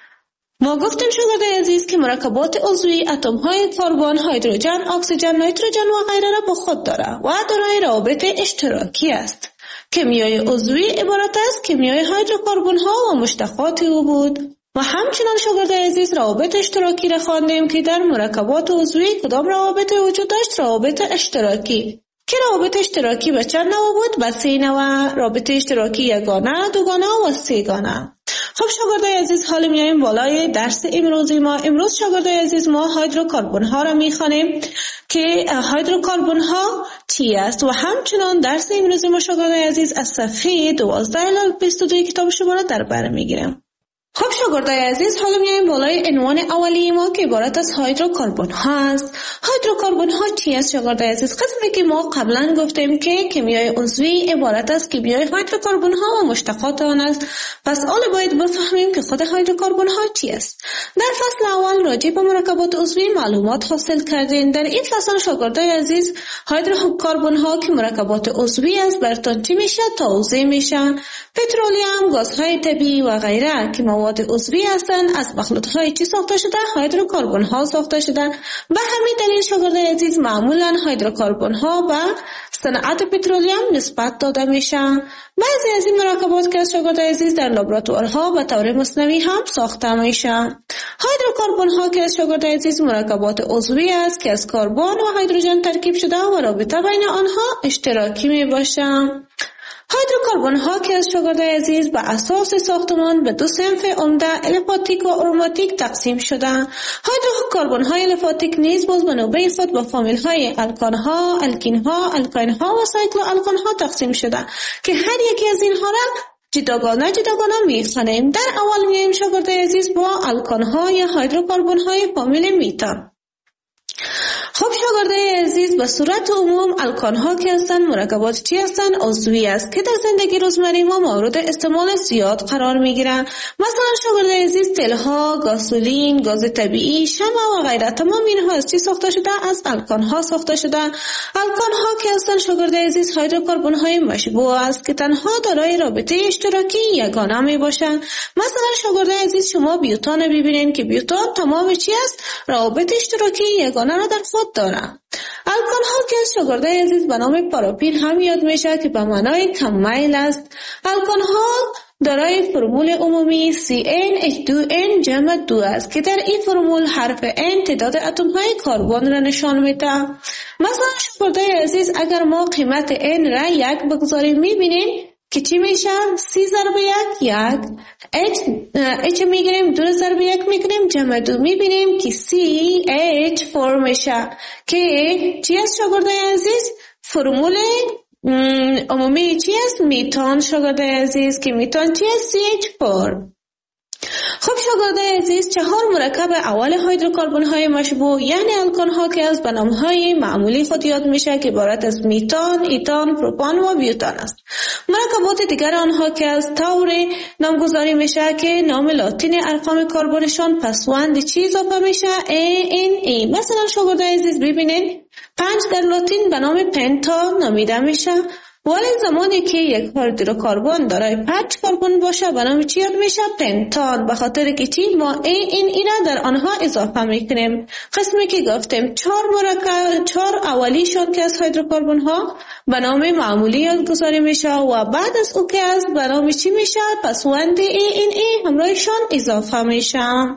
ما گفتیم شاگردای عزیز که مرکبات عضوی اتم های کربن، هیدروژن، اکسیژن، نیتروژن و غیره را با خود داره و دارای روابط اشتراکی است. کیمیای عضوی عبارت است کیمیای هیدروکربن ها و مشتقات او بود. و همچنان شاگردای عزیز روابط اشتراکی را خواندیم که در مرکبات عضوی کدام روابط وجود داشت؟ روابط اشتراکی. که روابط اشتراکی به چند نوع بود؟ به سه نوع. رابط اشتراکی یگانه، دوگانه و سه‌گانه. خب شاگردای عزیز، حالا میایم بالای درس امروزی ما. امروز شاگردای عزیز ما هیدروکربن ها را میخوانیم که هیدروکربن ها چی است و همچنان درس امروزی ما شاگردای عزیز از صفحه دوازده الی بیست و دو کتاب شما را در بر میگیرم. خب شاگردای عزیز، حالا میایم بالای عنوان اولی ما که عبارت از هیدروکربن ها است. هیدروکربن ها چی است شاگردای عزیز؟ قسمی که ما قبلا گفتیم که کیمیای عضوی عبارت از کیمیای هیدروکربن ها و مشتقات آن است. پس حالا باید بفهمیم که خود هیدروکربن ها چی است. در فصل اول راجع به مرکبات عضوی معلومات حاصل کردین. در این فصل شاگردای عزیز هیدروکربن ها که مرکبات عضوی است براتون چی میشه؟ توضیح میشه. پترولیوم، گازهای طبیعی و غیره که مواد عضوی هستند از مخلوطهای چی ساخته شده؟ هیدروکربن ها ساخته شده. به همین دلیل شاگردای عزیز معمولا هیدروکربن ها به صنعت پترولیوم نسبت داده میشه. بعضی از این مرکبات که شاگردای عزیز در لابراتوارها به طور مصنوعی هم ساخته میشه. هیدروکربن ها که شاگردای عزیز مرکبات عضوی است که از کربن و هیدروژن ترکیب شده و رابطه بین آنها اشتراکی می باشه. هیدروکربن ها که از شاگردای عزیز به اساس ساختمان به دو صنف عمده الیفاتیک و آروماتیک تقسیم شده. هیدروکربن های الیفاتیک نیز باز به نوبه خود به فامیل های الکان ها، الکین ها، الکاین ها و سایکلو الکان ها تقسیم شده که هر یکی از اینها را جداگانه جداگانه میخوانیم. در اول میایم شاگردای عزیز با الکان ها یا هیدروکربن های فامیل میتا. خب شاگردای عزیز، به صورت عموم الکان ها که هستند مرکبات چی هستند؟ عضوی است که در زندگی روزمره ما مورد استعمال زیاد قرار می گیرند. مثلا شاگردای عزیز، تیل ها، گازولین، گاز طبیعی، شمع و غیره، تمام اینها از چی ساخته شده؟ از الکان ها ساخته شده. الکان ها که هستند شاگردای عزیز هیدروکربن های مشبوع است که تنها دارای رابطه اشتراکی یگانه می باشند. مثلا شاگردای عزیز، شما بیوتان ببینید که بیوتان تمام چی است؟ رابطه اشتراکی یگانه را در خود دارند. الکان ها که شاگردای عزیز به نام پاراپین هم یاد میشه که به معنای کم میل است. الکان ها دارای فرمول عمومی سی ان اچ دو ان جمع دو است که در این فرمول حرف N تعداد اتم های کربن را نشان میده. مثلا شاگردای عزیز، اگر ما قیمت N را یک بگذاریم میبینیم که چی میشه؟ سی ضرب یک یک، H, H میگیریم دو ضرب یک میگیریم جمع دو، میبینیم که سی اچ فور میشه که چی است شاگردای عزیز؟ فرمول عمومی چی است؟ میتان شاگردای عزیز که میتان چی است؟ سی اچ فور. خب شاگردای عزیز، چهار مرکب اول هیدروکربن های مشبوع یعنی الکان ها که از به نام های معمولی خود یاد میشه که عبارت از میتان، ایتان، پروپان و بیوتان است. مرکبات دیگر آنها که از طور نامگذاری میشه که نام لاتین ارقام کربنشان پسوند چی اضافه میشه؟ ای ان ای. مثلا شاگردای عزیز ببینید، پنج در لاتین به نام پنتا نامیده میشه، ولی زمانی که یک هیدروکربن دارای پنج کربن باشه به نام چی یاد میشه؟ پنتان. به خاطر که چی؟ ما ای این ای را در آنها اضافه میکنیم. قسمی که گفتیم چهار مرکب، چهار اولیشون که از هیدروکربن ها به نام معمولی یادگذاری میشه و بعد از او که از به نام چی میشه؟ پسوند ای این ای همراهشان اضافه میشه.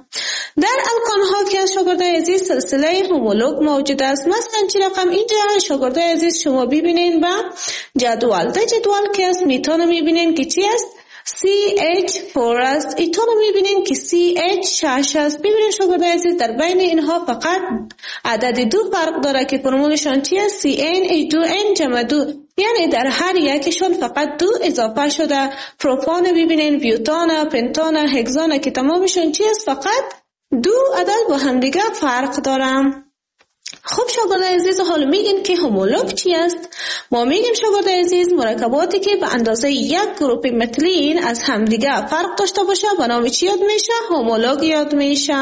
در الکان ها که از شاگردای عزیز سلسله هومولوگ موجود است. مثلا چی رقم اینجا شاگردای عزیز شما ببینید با جدول. در جدول که از میتان میبینین که چی است؟ سی اچ فور است. ایتان میبینین که سی اچ شش است. ببینین شاگردای عزیز در بین اینها فقط عدد دو فرق داره که فرمولشان چی است؟ سی ان اچ دو ان جمع دو، یعنی در هر یکشون فقط دو اضافه شده. پروپان ببینین، بیوتان، پنتان، هگزان که تمامشون چی است؟ فقط دو عدد با هم دیگه فرق دارن. خب شاگردای عزیز، حالا میگیم که هومولوگ چی است؟ ما میگیم شاگردای عزیز مرکباتی که به اندازه یک گروپ متلین از همدیگه فرق داشته باشه به نام چی یاد میشه؟ هومولوگ یاد میشه.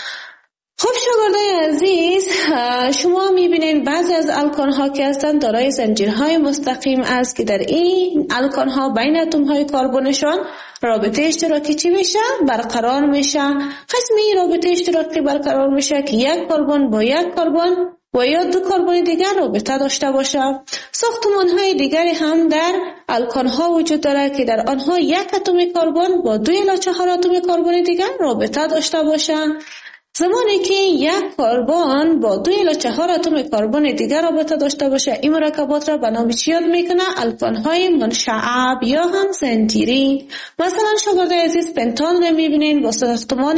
خب شاگردای عزیز، شما میبینید بعضی از الکان ها که هستند دارای زنجیرهای مستقیم است که در این الکان ها بین اتم های کربنشان رابطه اشتراکی چی میشه؟ برقرار میشه. قسمی رابطه اشتراکی برقرار میشه که یک کربن با یک کربن و یا دو کربن دیگر رابطه داشته باشه. ساختمان های دیگری هم در الکان ها وجود داره که در آنها یک اتم کربن با دو الی چهار اتم کربن دیگر رابطه داشته باشه. زمانی که یک کربن با دو الی چهار اتم کربن دیگر رابطه داشته باشه، این مرکبات را به نام چی یاد میکنه؟ الکان های منشعب یا هم زنجیری. مثلا شاگردای عزیز پنتان رو میبینین با ساختمان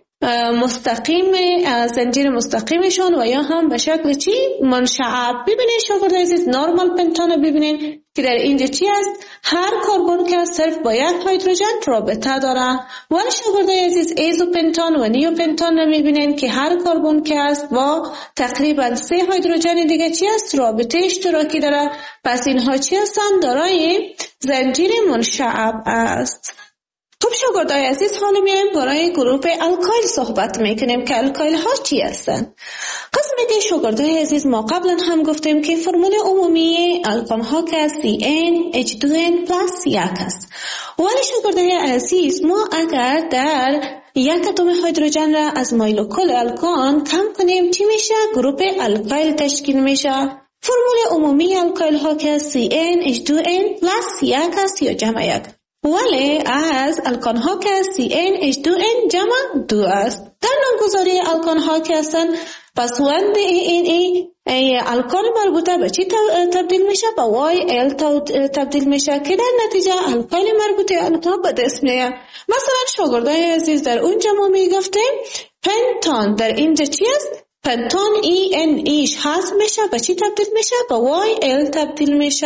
مستقیم، زنجیر مستقیمشون و یا هم به شکل چی؟ منشعب. ببینید شاگردای عزیز نورمال پنتان رو ببینید که در اینجا چی است؟ هر کربن که صرف با یک هیدروژن رابطه داره. ولی شاگردای عزیز ایزوپنتان و نیوپنتان رو میبینید که هر کربن که است با تقریبا سه هیدروژن دیگه چی است؟ رابطه اشتراکی داره. پس اینها چی هستند؟ دارای زنجیر منشعب است. خب شاگردای عزیز، حالا میایم برای گروه الکایل صحبت میکنیم که الکایل ها چی هستند. قسمی که شاگردای عزیز ما قبلا هم گفتیم که فرمول عمومی الکان ها که سی ان اچ دو ان پلاس یک است. ولی شاگردای عزیز، ما اگر در یک اتم هیدروژن را از مولکول الکان کم کنیم چی میشه؟ گروه الکایل تشکیل میشه. فرمول عمومی الکایل ها که سی ان اچ دو ان پلاس یک است یا جمع یک. ولی از الکان ها که سی ان اچ دو ان جمع دو است. در نامگذاری الکان ها که هستند پسوند ای این ای, ای الکان مربوطه به چی تبدیل میشه؟ به وای ال تبدیل میشه که در نتیجه الکایل مربوطه آنها به دست میاد. مثلا شاگردای عزیز در اونجا ما میگفتیم پنتان، در اینجا چی است؟ پنتان ای ان ایش حذف میشه، به چی تبدیل میشه؟ به وای ال تبدیل میشه.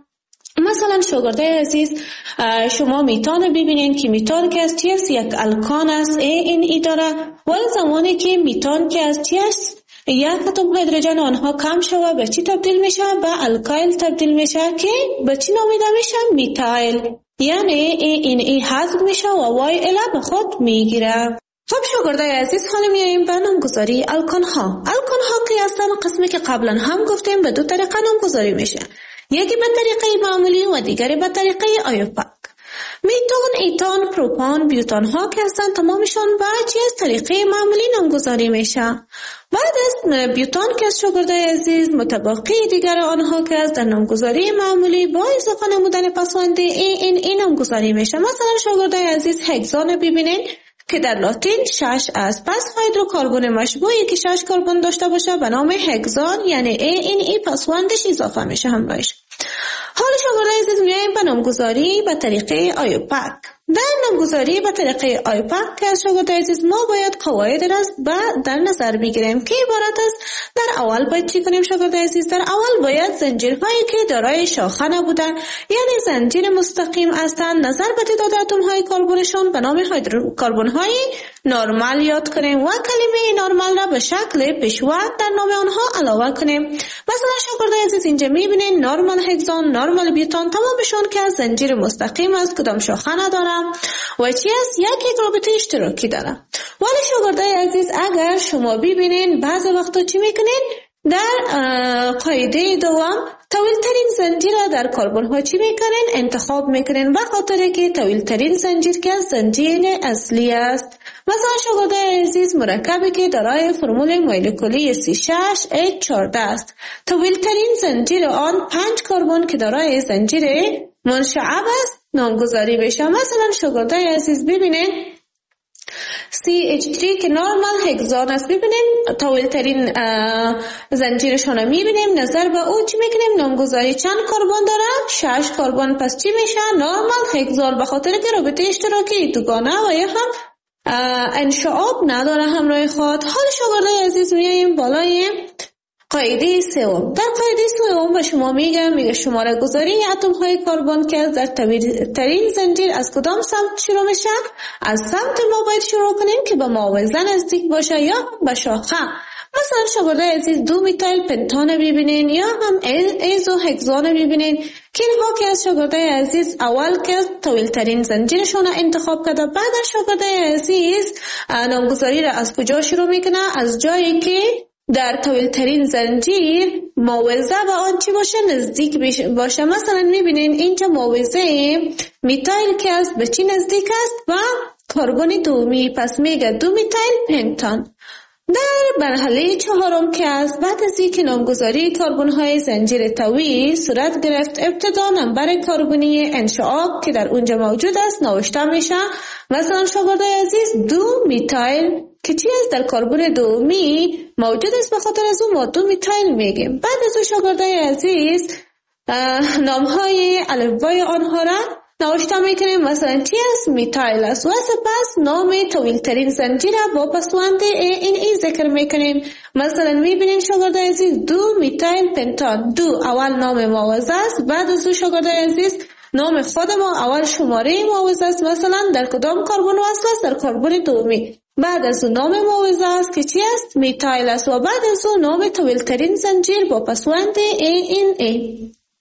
مثلا شاگردای عزیز شما میتان ببینین که میتان که از چی است؟ یک الکان است، ای این ای داره. ولی زمانی که میتان که از چی است؟ یک اتم هیدروژن آنها کم شود به چی تبدیل میشه؟ به الکایل تبدیل میشه که به چی نامیده میشه؟ میتایل. یعنی این ای حذف میشه و وای ال به خود میگیره. خب شاگردای عزیز، حالا میایم به نامگذاری الکان ها. الکان ها که هستن قسمی که قبلا هم گفتیم به دو طریقه نامگذاری میشه، یکی به طریقه معمولی و دیگری به طریقه آیوپاک. میتون، ایتان، پروپان، بیوتان ها که هستن تمامشان به چیز طریقه معمولی نامگذاری میشه. بعد از بیوتان که از شاگردای عزیز متبقی دیگر آنها که از در نامگذاری معمولی با اضافه نمودن پسوند ای این ای نامگذاری میشه. مثلا شاگردای عزیز هگزان ببینین که در لاتین شش است. پس هیدروکربن مشبوعی که شش کربن داشته باشه به نام هگزان، یعنی ای این ای پسوندش اضافه میشه همراهش. حالا شاگردای عزیز میایم به نامگذاری به طریقه آیوپاک. در نامگذاری به طریقه آیوپاک که از شاگردای عزیز ما باید قواعد را در نظر بگیریم که عبارت است. در اول باید چی کنیم شاگردای عزیز؟ در اول باید زنجیرهایی که دارای شاخه نبودن، یعنی زنجیر مستقیم هستند، نظر به تعداد اتم های کربنشان به نام هیدروکربن های نرمال یاد کنیم و کلمه نرمال را به شکل پیشوند در نام آنها علاوه کنیم. مثلا شاگردای عزیز اینجا میبینین نرمال هگزان، نرمال بیوتان تمامشون که از زنجیر مستقیم است، کدام شاخه نداره و چی است؟ یک یک رابطه اشتراکی داره. ولی شاگردای عزیز اگر شما ببینین بعض وقتا چی میکنین؟ در قاعده دوم طویل ترین زنجیر در کربن ها چی میکنین؟ انتخاب میکنین، به خاطر که طویل ترین زنجیر که زنجیر اصلی است. مثلا شاگردای عزیز مرکبی که دارای فرمول مولکولی سی شش اچ چهارده است، طویل ترین زنجیر آن پنج کربن که دارای زنجیر منشعب است نامگذاری بشه. مثلا شاگردای عزیز ببینین سی اچ سه که نرمال هگزان است، ببینیم طویل ترین زنجیرشان رو میبینیم، نظر به او چی میکنیم؟ نامگذاری چند کربن داره؟ شش کربن. پس چی میشه؟ نرمال هگزان، به خاطر که رابطه اشتراکی دوگانه و یا هم انشعاب نداره همراه خود. حال شاگردای عزیز میاییم بالای قاعده سوم. در قاعده سوم به شما میگم میگه شماره گذاری اتم های کربن که از در طویل ترین زنجیر از کدام سمت شروع میشه؟ از سمت ما باید شروع کنیم که به معاوضه نزدیک باشه یا به شاخه. مثلا شاگردای عزیز دو میتایل پنتان ببینین یا هم ایزو هگزان ببینین که اینها که از شاگردای عزیز اول که طویل ترین زنجیرشون انتخاب کرده، بعد از شاگردای عزیز نامگذاری را از کجا شروع میکنه؟ از جایی که در طویل ترین زنجیر معاوضه به آن چی باشه؟ نزدیک باشه. مثلا میبینین اینجا معاوضه میتایل که است به چی نزدیک است؟ و کربن دومی، پس میگه دو میتایل پنتان. در مرحله چهارم که است بعد از اینکه نامگذاری کربن های زنجیر طویل صورت گرفت، ابتدا نمبر کربنی انشعاب که در اونجا موجود است نوشته میشه. مثلا شاگردای عزیز دو میتایل که چی است؟ در کربن دومی موجود است، به خاطر از اون ما دو میتایل میگیم. بعد از اون شاگردای عزیز نام های الفبای آنها را نوشته میکنیم. مثلا چی است؟ میتایل است و سپس نام طویل ترین زنجیر با پسوند این ای ذکر میکنیم. مثلا میبینیم شاگردای عزیز دو میتایل پنتان، دو اول نام معاوضه است، بعد از اون شاگردای عزیز نام خود ما اول شماره معاوضه است، مثلا در کدام کربن وصل است؟ در کربن دومی. بعد از اون نام معاوضه است که چی است؟ میتایل است و بعد از اون نام طویل ترین زنجیر با پسوند این ای.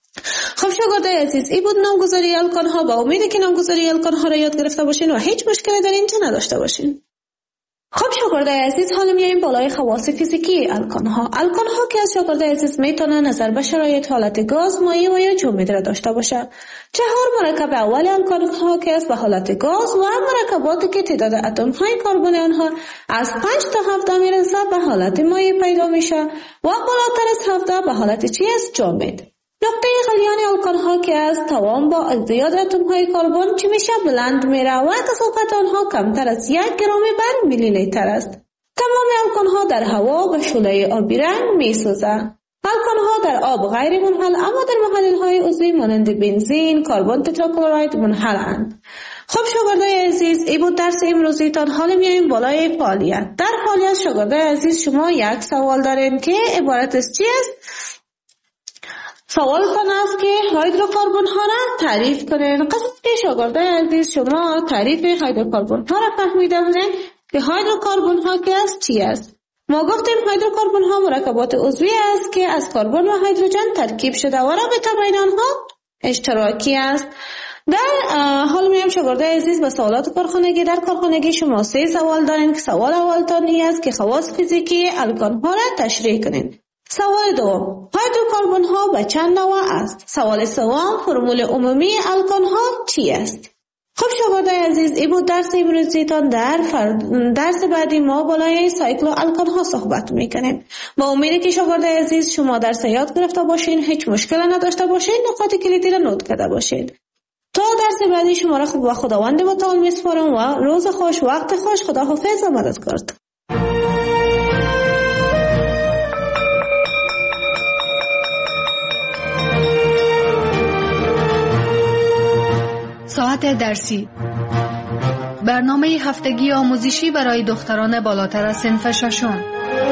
خب شاگردای عزیز این بود نامگذاری الکان ها. با امیده که نامگذاری الکان ها را یاد گرفته باشین و هیچ مشکلی در اینجا نداشته باشین. خب شاگردای عزیز حالا میایم بالای خواص فیزیکی الکان ها. الکان ها که از شاگردای عزیز میتونه نظر به شرایط حالت گاز، مایع و یا جامد را داشته باشه. چهار مرکب اول الکان ها که از به حالت گاز و مرکباتی که تعداد اتم های کربن آنها از پنج تا هفده میرسه به حالت مایع پیدا میشه و بالاتر از هفده به حالت چی است؟ جامد. نقطه غلیان الکان ها که از توان با ازدیاد اتم های کربن چی میشه؟ بلند میره و کثافت آنها کمتر از یک گرم بر میلی لیتر است. تمام الکان ها در هوا به شعله آبی رنگ میسوزه. الکان ها در آب غیر منحل اما در محلل های عضوی مانند بنزین، کربن تتراکلرید منحلند. خب شاگردای عزیز این بود درس امروزیتان. حالا میایم بالای فعالیت. در فعالیت شاگردای عزیز شما یک سوال دارین که عبارت از چی است؟ سوال کن است که هیدروکربن ها را تعریف کنین. قسم که شاگردای عزیز شما تعریف هیدروکربن ها را فهمیده بودین که هیدروکربن ها که است چی است؟ ما گفتیم هیدروکربن ها مرکبات عضوی است که از کربن و هیدروژن ترکیب شده و رابطه بین آنها اشتراکی است. در حال میام شاگردای عزیز به سوالات کارخانگی. در کارخانگی شما سه سوال دارین که سوال اولتان این است که خواص فیزیکی الکان ها را تشریح کنین. سوال دوم، هیدروکربن ها به چند نوع است؟ سوال سوم، فرمول عمومی الکان ها چی است؟ خب شاگردای عزیز، این بود درس امروزیتان. در درس بعدی ما بالای سایکلو الکان ها صحبت میکنیم. با امیدی که شاگردای عزیز شما درس یاد گرفته باشین، هیچ مشکل نداشته باشین، نکات کلیدی را نوت کرده باشین. تا درس بعدی شما را خود و خداوند متعال میسپارم و روز خوش، وقت خوش، خداحافظ و مددکار. ساعت درسی، برنامه هفتگی آموزشی برای دختران بالاتر از صنف ششم.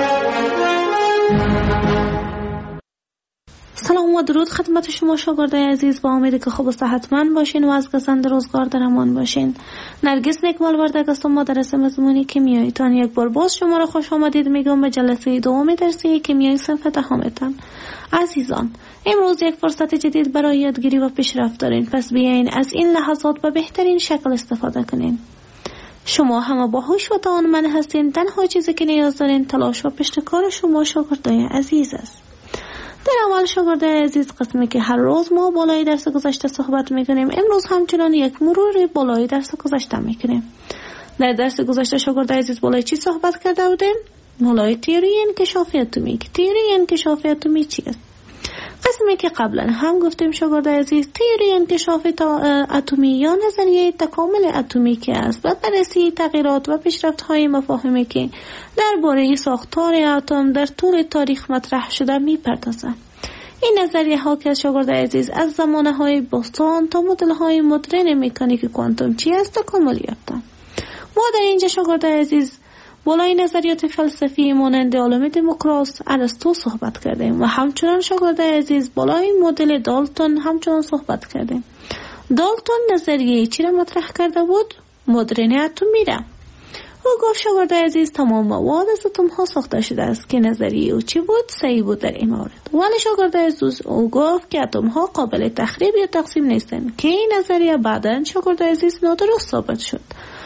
سلام و درود خدمت شما شاگردای عزیز. با امیدی که خوب و صحتمند باشین و از گزند روزگار در امان باشین. نرگس نیکمال وردگ هستم، مدرس مضمون کیمیاییتان. یک بار باز شما را خوش آمدید میگم به جلسه دوم درسی کیمیای صنف دهمتان. عزیزان، امروز یک فرصت جدید برای یادگیری و پیشرفت دارین، پس بیاین از این لحظات به بهترین شکل استفاده کنین. شما همه باهوش و توانمند هستین. تنها چیزی که نیاز دارین تلاش و پشتکار شما شاگردای عزیز است. در اول شاگردای عزیز، قسمی که هر روز ما بالای درس گذشته صحبت میکنیم، امروز همچنان یک مرور بالای درس گذشته میکنیم. در درس گذشته شاگردای عزیز بالای چی صحبت کرده بودیم؟ بالای تئوری انکشاف اتمی. تئوری انکشاف اتمی چی است؟ قسمی که قبلا هم گفتیم شاگردای عزیز، تئوری انکشاف اتمی یا نظریه تکامل اتمی که است و بررسی تغییرات و پیشرفت‌های مفاهیمی که درباره ساختار اتم در طول تاریخ مطرح شده می‌پردازد. این نظریه ها که شاگردای عزیز از زمانه‌های باستان تا مدل‌های مدرن مکانیک کوانتوم چی است تکامل یافتند. ما در اینجا شاگردای عزیز بالای نظریات فلسفی مانند عالم دموکراس، ارسطو صحبت کردیم و همچنان شاگردای عزیز بالای مدل دالتون همچنان صحبت کردیم. دالتون نظریه چی را مطرح کرده بود؟ مدرن اتمی را. او گفت شاگردای عزیز تمام مواد از اتم ها ساخته شده است که نظریه او چی بود؟ صحیح بود در این مورد. ولی شاگردای عزیز او گفت که اتم ها قابل تخریب یا تقسیم نیستند که این نظریه بعداً شاگردای عزیز نادرست ثابت شد.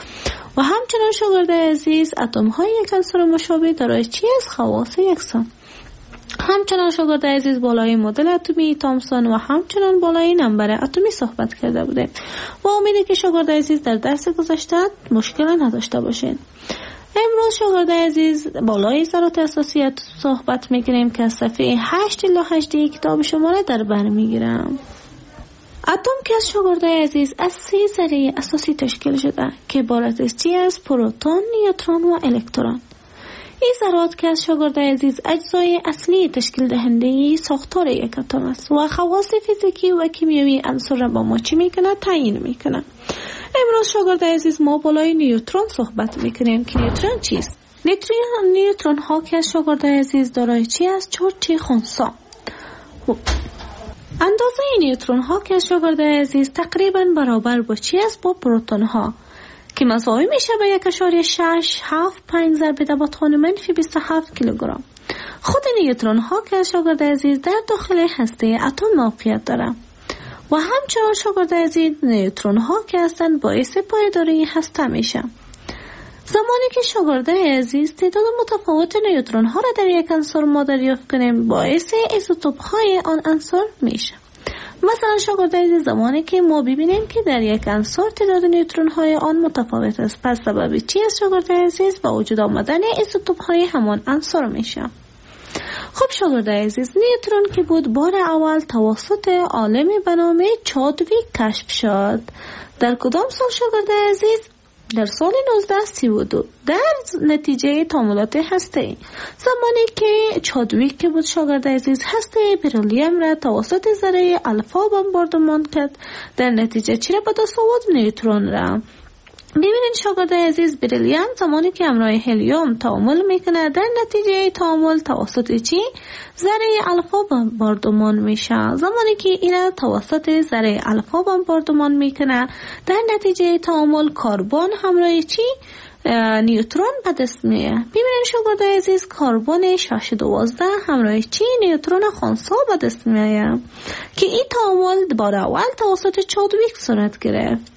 و همچنان شاگردای عزیز اتم های یک عنصر مشابه دارای چی از خواص یکسان. همچنان شاگردای عزیز بالای مدل اتمی تامسون و همچنان بالای نمبر اتمی صحبت کرده بوده. و امیده که شاگردای عزیز در درس گذشته مشکل نداشته باشین. امروز شاگردای عزیز بالای ذرات اساسی صحبت میکنیم که از صفحه هشت الی هشت کتاب شما را در بر میگیرم. اتم که از شاگردای عزیز از سه ذره اساسی تشکیل شده که عبارت است از پروتون، نیوترون و الکترون. این ذرات که از شاگردای عزیز اجزای اصلی تشکیل دهنده ساختار یک اتم است و خواص فیزیکی و کیمیایی عنصر را با ما چی میکنه؟ تعیین میکنه. امروز شاگردای عزیز ما بالای نیوترون صحبت میکنیم که نیوترون چیست؟ نیوترون نیوترون ها که از شاگردای عزیز دارای چی است؟ چارچ خنثی. اندازه نیوترون ها که از شاگردای عزیز تقریبا برابر با چی است؟ با پروتون ها که مساوی میشه به یک اشاریه شش هفت پنج ضرب در توان منفی بیست و هفت کیلوگرم. خود نیوترون ها که از شاگردای عزیز در داخل هسته اتم موقعیت داره و همچنان شاگردای عزیز نیوترون ها که هستند باعث پایداری هسته میشه. زمانی که شاگردای عزیز تعداد متفاوت نیوترون ها را در یک عنصر ما دریافت کنیم باعث ایزوتوپ های آن عنصر میشه. مثلا شاگردای عزیز زمانی که ما ببینیم که در یک عنصر تعداد نیوترون های آن متفاوت است، پس سبب چی است شاگردای عزیز؟ با وجود آمدن ایزوتوپ های همان عنصر میشه. خب شاگردای عزیز، نیوترون که بود بار اول توسط عالمی به نام چادویک کشف شد. در کدام سال شاگردای عزیز؟ در سال نوزده سی و دو در نتیجه تعاملات هسته‌ای. زمانی که چادویک که بود شاگردای عزیز هسته بریلیوم را توسط ذره الفا بمباردمان کرد، در نتیجه چی را به دست آورد؟ نیوترون را. ببینید شاگردای عزیز، بریلیوم زمانی که همراه هلیوم تعامل میکنه در نتیجه تعامل توسط چی؟ ذره الفا بمباردمان میشه. زمانی که این توسط ذره الفا بمباردمان میکنه در نتیجه تعامل کربن همراه چی؟ نیوترون به دست میاد. ببینید شاگردای عزیز کربن شش دوازده همراه چی نیوترون خنثی به دست میاد که این تعامل بار اول توسط چادویک صورت گرفت.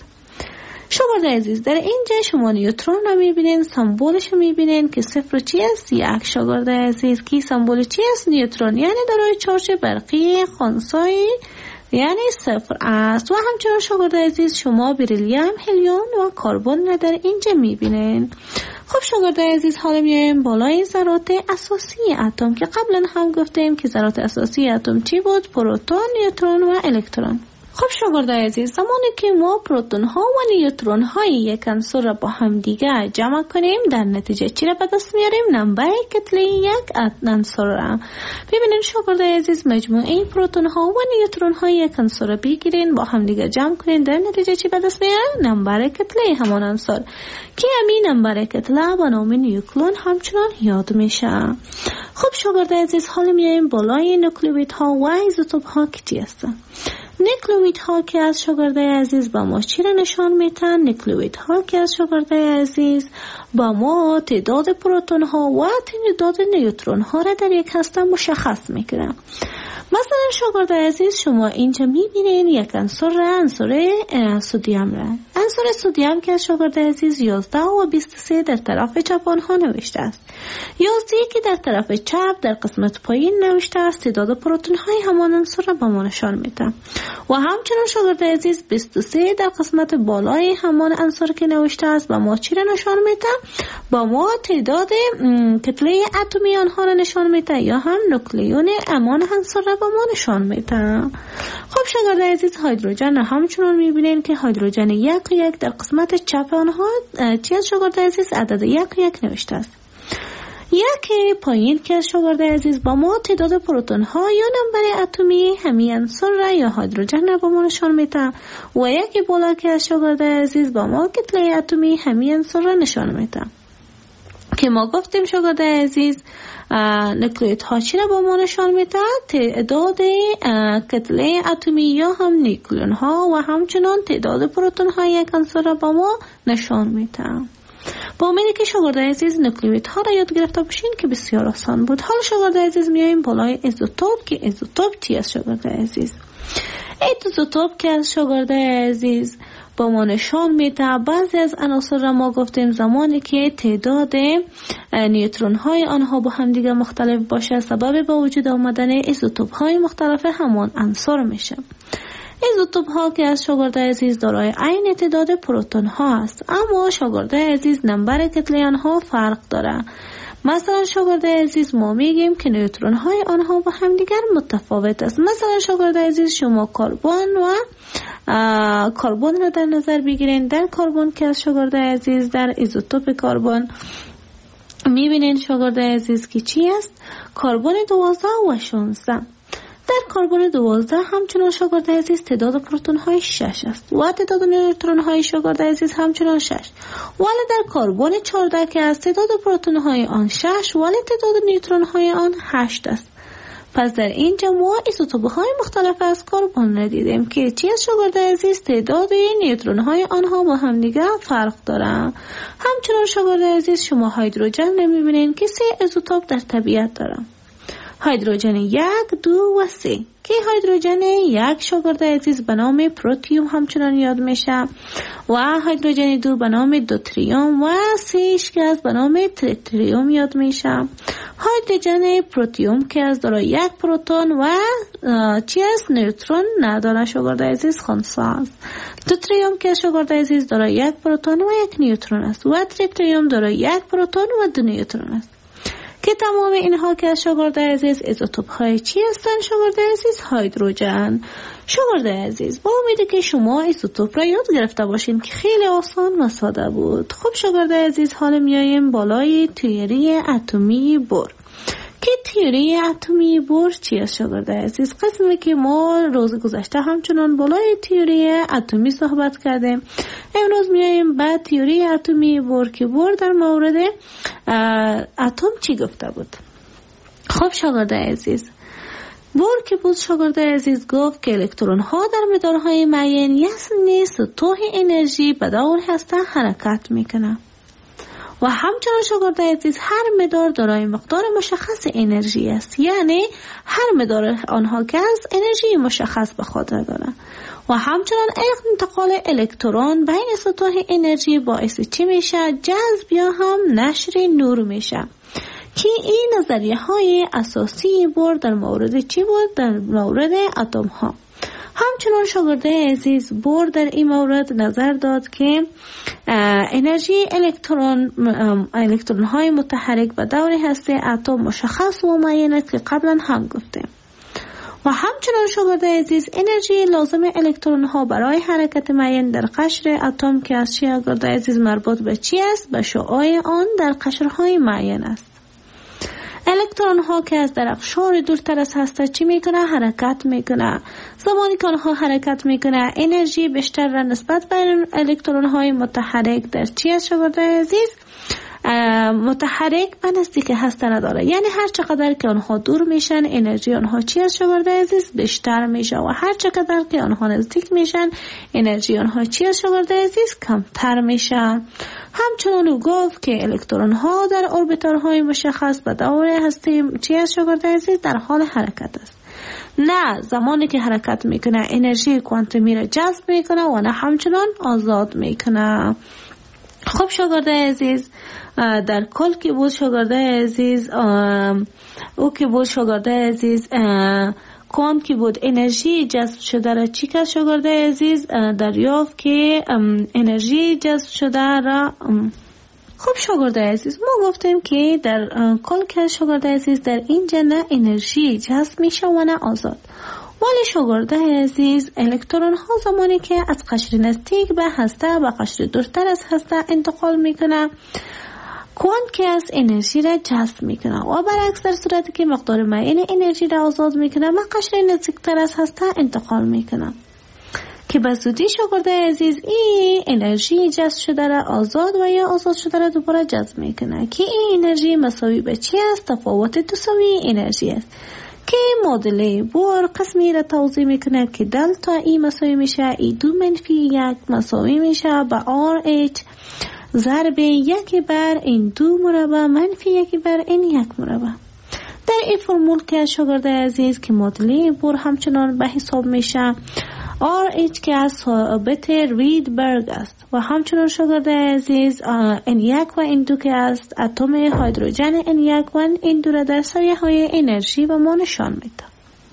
شاگردای عزیز در اینجا شما نیوترون رو میبینین، سمبولش رو میبینین که صفر چی است؟ یک. شاگردای عزیز کی سمبول چی است؟ نیوترون، یعنی دارای چارج برقی خنثی یعنی صفر است. و همچنان شاگردای عزیز شما بریلیوم، هلیوم و کربن را در اینجا میبینین. خب شاگردای عزیز حالا میایم بالای ذرات اساسی اتم که قبلا هم گفتیم که ذرات اساسی اتم چی بود؟ پروتون، نیوترون و الکترون. خب شاگردای عزیز زمانی که ما پروتون ها و نیوترون های یک عنصر را با هم دیگه جمع کنیم در نتیجه چی را به دست میاریم؟ نمبر کتله یک عنصر را. ببینید شاگردای عزیز مجموعه پروتون ها و نیوترون های یک عنصر را بگیرین با هم دیگه جمع کنین در نتیجه چی به دست میاریم؟ نمبر کتله همان عنصر که همین نمبر کتله با نام نیوکلون همچنان یاد میشه. خب شاگردای عزیز حالا میایم بالای نوکلئیدها و ایزوتوپ ها که چی هستن؟ نوکلئید ها که از شاگردای عزیز با ما چی را نشان میتن؟ نوکلئید ها که از شاگردای عزیز با ما تعداد پروتون ها و تعداد نیوترون ها را در یک هسته مشخص میکنن. مثلا شاگردای عزیز شما اینجا میبینین یک عنصر را، عنصر سدیم را. عنصر سدیم که از شاگردای عزیز یازده و بیست و سه در طرف چپ آنها نوشته است. یازده که در طرف چپ در قسمت پایین نوشته است تعداد پروتون های همان عنصر را به ما نشان میده. و همچنان شاگردای عزیز بیست و سه در قسمت بالای همان عنصر که نوشته است با ما چی را نشان میده؟ با ما تعداد کتله اتمی آنها را نشان میده یا هم نوکلیون امان عنصر را با ما نشان میده. خب شاگردای عزیز هیدروژن همچنان میبینین که هیدروژن یک یک در قسمت چپ آنها چی از شاگردای عزیز عدد یک یک نوشته است. یکی پایین که از شاگردای عزیز با ما تعداد پروتون ها یا نمبر اتمی همین عنصر را یا هیدروژن را با ما نشان میده و یکی بالا که از شاگردای عزیز با ما کتله اتمی همین عنصر را نشان میده که ما گفتیم شاگردای عزیز نوکلئید ها چی را با ما نشان میده؟ تعداد کتله اتمی یا هم نیوکلئون ها و همچنان تعداد پروتون های یک عنصر را با ما نشان میده. با امیدی که شاگردای عزیز نوکلئید ها را یاد گرفته باشین که بسیار آسان بود. حالا شاگردای عزیز میایم بالای ایزوتوپ که ایزوتوپ چی است شاگردای عزیز؟ ایزوتوپ که از شاگردای عزیز با ما نشان میده بعضی از عناصر را ما گفتیم زمانی که تعداد نیوترون های آنها با هم دیگه مختلف باشه سبب با وجود آمدن ایزوتوپ های مختلف همان عنصر میشه. ایزوتوپ ها که از شاگردای عزیز دارای عین تعداد پروتون ها است اما شاگردای عزیز نمبر کتله آنها فرق داره. مثلا شاگردای عزیز ما میگیم که نیوترون های آنها با هم دیگر متفاوت است. مثلا شاگردای عزیز شما کربن و کربن را در نظر بگیرین. در کربن که از شاگردای عزیز در ایزوتوپ کربن میبینین شاگردای عزیز که چی است؟ کربن دوازده و شانزده. در کربن دوازده همچنان شاگردای عزیز تعداد پروتون های شش است و تعداد نیوترون های شاگردای عزیز همچنان شش. ولی در کربن چهارده که از تعداد پروتون های آن شش ولی تعداد نیوترون های آن هشت است. پس در اینجا ما ایزوتوپ های مختلف از کربن را دیدیم که چی از شاگردای عزیز تعداد نیوترون های آنها با هم دیگه فرق دارن. همچنان شاگردای عزیز شما هیدروژن را میبینین که سه ایزوتوپ در طبیعت دارن. هیدروژن یک، دو و سه که هیدروژن یک شاگردای عزیز به نام پروتیوم همچنان یاد میشه و هیدروژن دو به نام دوتریوم و سهش که از به نام تریتریوم یاد میشه. هیدروژن پروتیوم که از دارای یک پروتون و چی است؟ نیوترون نداره شاگردای عزیز خنثی است. دوتریوم که شاگردای عزیز دارای یک پروتون و یک نیوترون است و تریتریوم دارای یک پروتون و دو نیوترون است که تمام اینها که از شاگردای عزیز ایزوتوپ های چی هستن شاگردای عزیز؟ هیدروژن. شاگردای عزیز با امیدی که شما ایزوتوپ را یاد گرفته باشین که خیلی آسان و ساده بود. خب شاگردای عزیز حالا میایم بالای تئوری اتمی بور که تئوری اتمی بور چی است شاگردای عزیز؟ قسمی که ما روز گذشته همچنان بالای تئوری اتمی صحبت کردیم. امروز میایم بعد تئوری اتمی بور که بور در مورد اتم چی گفته بود. خب شاگردای عزیز بور که بود شاگردای عزیز گفت که الکترون ها در مدارهای معین یعنی سطوح انرژی به دور هسته حرکت میکنه. و همچنان شاگردای عزیز هر مدار دارای مقدار مشخص انرژی است، یعنی هر مدار آنها که از انرژی مشخص به خود دارند. و همچنان انتقال الکترون بین سطوح انرژی باعث چی میشه؟ جذب یا هم نشر نور میشه که این نظریه های اساسی بود در مورد چی بود؟ در مورد اتم ها. همچنان شاگرده عزیز بور در این مورد نظر داد که انرژی الکترون الکترون های متحرک به دور هسته اتم مشخص و معین است که قبلا هم گفتیم. و همچنان شاگرده عزیز انرژی لازم الکترون ها برای حرکت معین در قشر اتم که از شاگرده عزیز مربوط به چی است؟ به شعاع آن در قشرهای معین است. الکترون ها که از در اقشار دورتر از هسته چی میکنه؟ حرکت میکنه. زمانی که آنها حرکت میکنه انرژی بیشتر را نسبت به الکترون های متحرک در چی است شاگرده عزیز؟ متحرک به نزدیک هسته نداره، یعنی هر چقدر که آنها دور میشن انرژی آنها چی است شاگرده عزیز؟ بیشتر میشه و هر چقدر که آنها نزدیک میشن انرژی آنها چی است شاگرده عزیز؟ کمتر میشه. همچنان او گفت که الکترون ها در اوربیتال‌های مشخص به دور هسته چی است شاگرده عزیز؟ در حال حرکت است. نه زمانی که حرکت میکنه انرژی کوانتومی را جذب میکنه و نه همچنان آزاد میکنه. خب شاگرده عزیز در کل که بود شاگرده عزیز او که بود شاگرده عزیز کوانت که بود انرژی جذب شده را چی کرد شاگرده عزیز؟ دریافت که انرژی جذب شده را. خب شاگرده عزیز ما گفتیم که در کل که شاگرده عزیز در اینجا نه انرژی جذب میشه و نه آزاد. ولی شاگرده عزیز الکترون ها زمانی که از قشر نزدیک به هسته و قشر دورتر از هسته انتقال میکنه کوانت که از انرژی را جذب میکنه و برعکس در صورتی که مقدار معین انرژی را آزاد میکنه و قشر نزدیکتر از هسته انتقال میکنه که به زودی شاگرده عزیز این انرژی جذب شده را آزاد و یا آزاد شده را دوباره جذب میکنه که این انرژی مساوی به چی است؟ تفاوت تساوی انرژی است که معادله بور قسمی را توضیح میکنه که دلتا ای مساوی میشه ای دو منفی یک مساوی میشه به آر اچ ضرب یک بر این دو مربع منفی یک بر این یک مربع. در این فرمول که شاگرده عزیز که معادله بور همچنان به حساب میشه آر اچ که از ثابت ریدبرگ است و همچنان شاگرده عزیز ان یک و ان دو که است اتم هیدروژن ان یک و ان دو را در سریع های انرژی و ما نشان میده.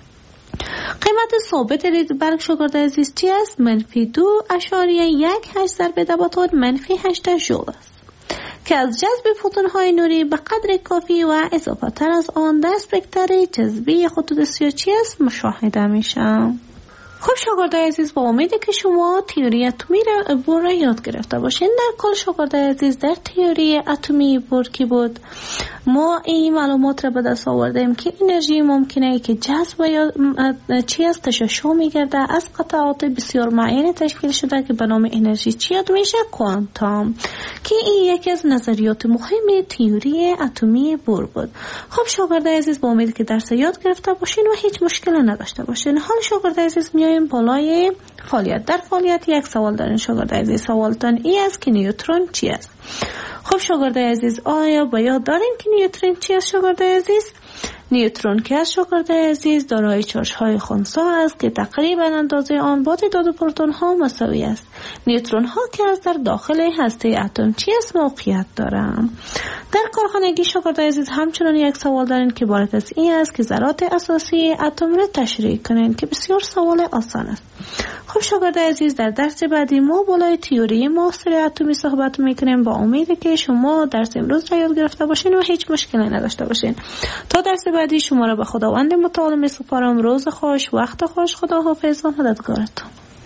قیمت ثابت ریدبرگ شاگرده عزیز چی است؟ منفی دو اشاریه یک هشت ضرب دواتون منفی هشت ژول است که از جذب فوتون های نوری به قدر کافی و اضافه تر از آن در اسپکتر جذبی خطوط سیاه چی است؟ مشاهده میشه. خب شاگرده عزیز با امیده که شما تئوری اتمی را بور را یاد گرفته باشین. در کل شاگرده عزیز در تئوری اتمی بور کی بود ما این معلومات را به دست آوردیم که انرژی ممکنه که جذب یا چی است تشعشع میگرده از قطعات بسیار معین تشکیل شده که به نام انرژی چی یاد میشه؟ کوانتوم، که این یکی از نظریات مهم تئوری اتمی بور بود. خب شاگرده عزیز با امید که درس یاد گرفته باشین و هیچ مشکلی نداشته باشین. حال شاگرده عزیز میایم بالای فعالیت. در فعالیت یک سوال دارین شاگرده عزیز. سوالتان این است که نیوترون چی است؟ خب شاگرده عزیز آیا با یاد دارین که نیوترون چی است شاگرده عزیز؟ نیوترون که از شاگرده عزیز دارای چارج های خنثی است که تقریبا اندازه آن با تعداد پروتون ها مساوی است. نیوترون ها که از در داخل هسته اتم چی است موقعیت دارند. در کارخانگی شاگرده عزیز همچنان یک سوال دارین که عبارت از این است که ذرات اساسی اتم را تشریح کنین که بسیار سوال آسان است. خب شاگرده عزیز در درس بعدی ما بالای تئوری معاصر اتمی صحبت میکنیم با امید که شما درس امروز را یاد گرفته باشین و هیچ مشکلی نداشته باشین. تا درس بعدی شما را به خداوند متعال میسپارم. روز خوش، وقت خوش، خدا حافظ و مددگارتون.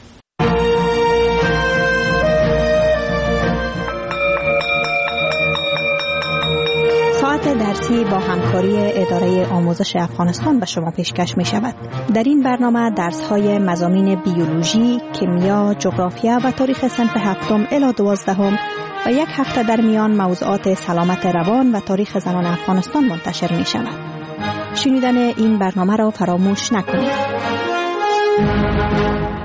ساعت درسی با همکاری اداره آموزش افغانستان به شما پیشکش می شود. در این برنامه درس های مضامین بیولوژی، کیمیا، جغرافیا و تاریخ صنف هفتم الی دوازدهم و یک هفته در میان موضوعات سلامت روان و تاریخ زنان افغانستان منتشر می شود. شنیدن این برنامه را فراموش نکنید.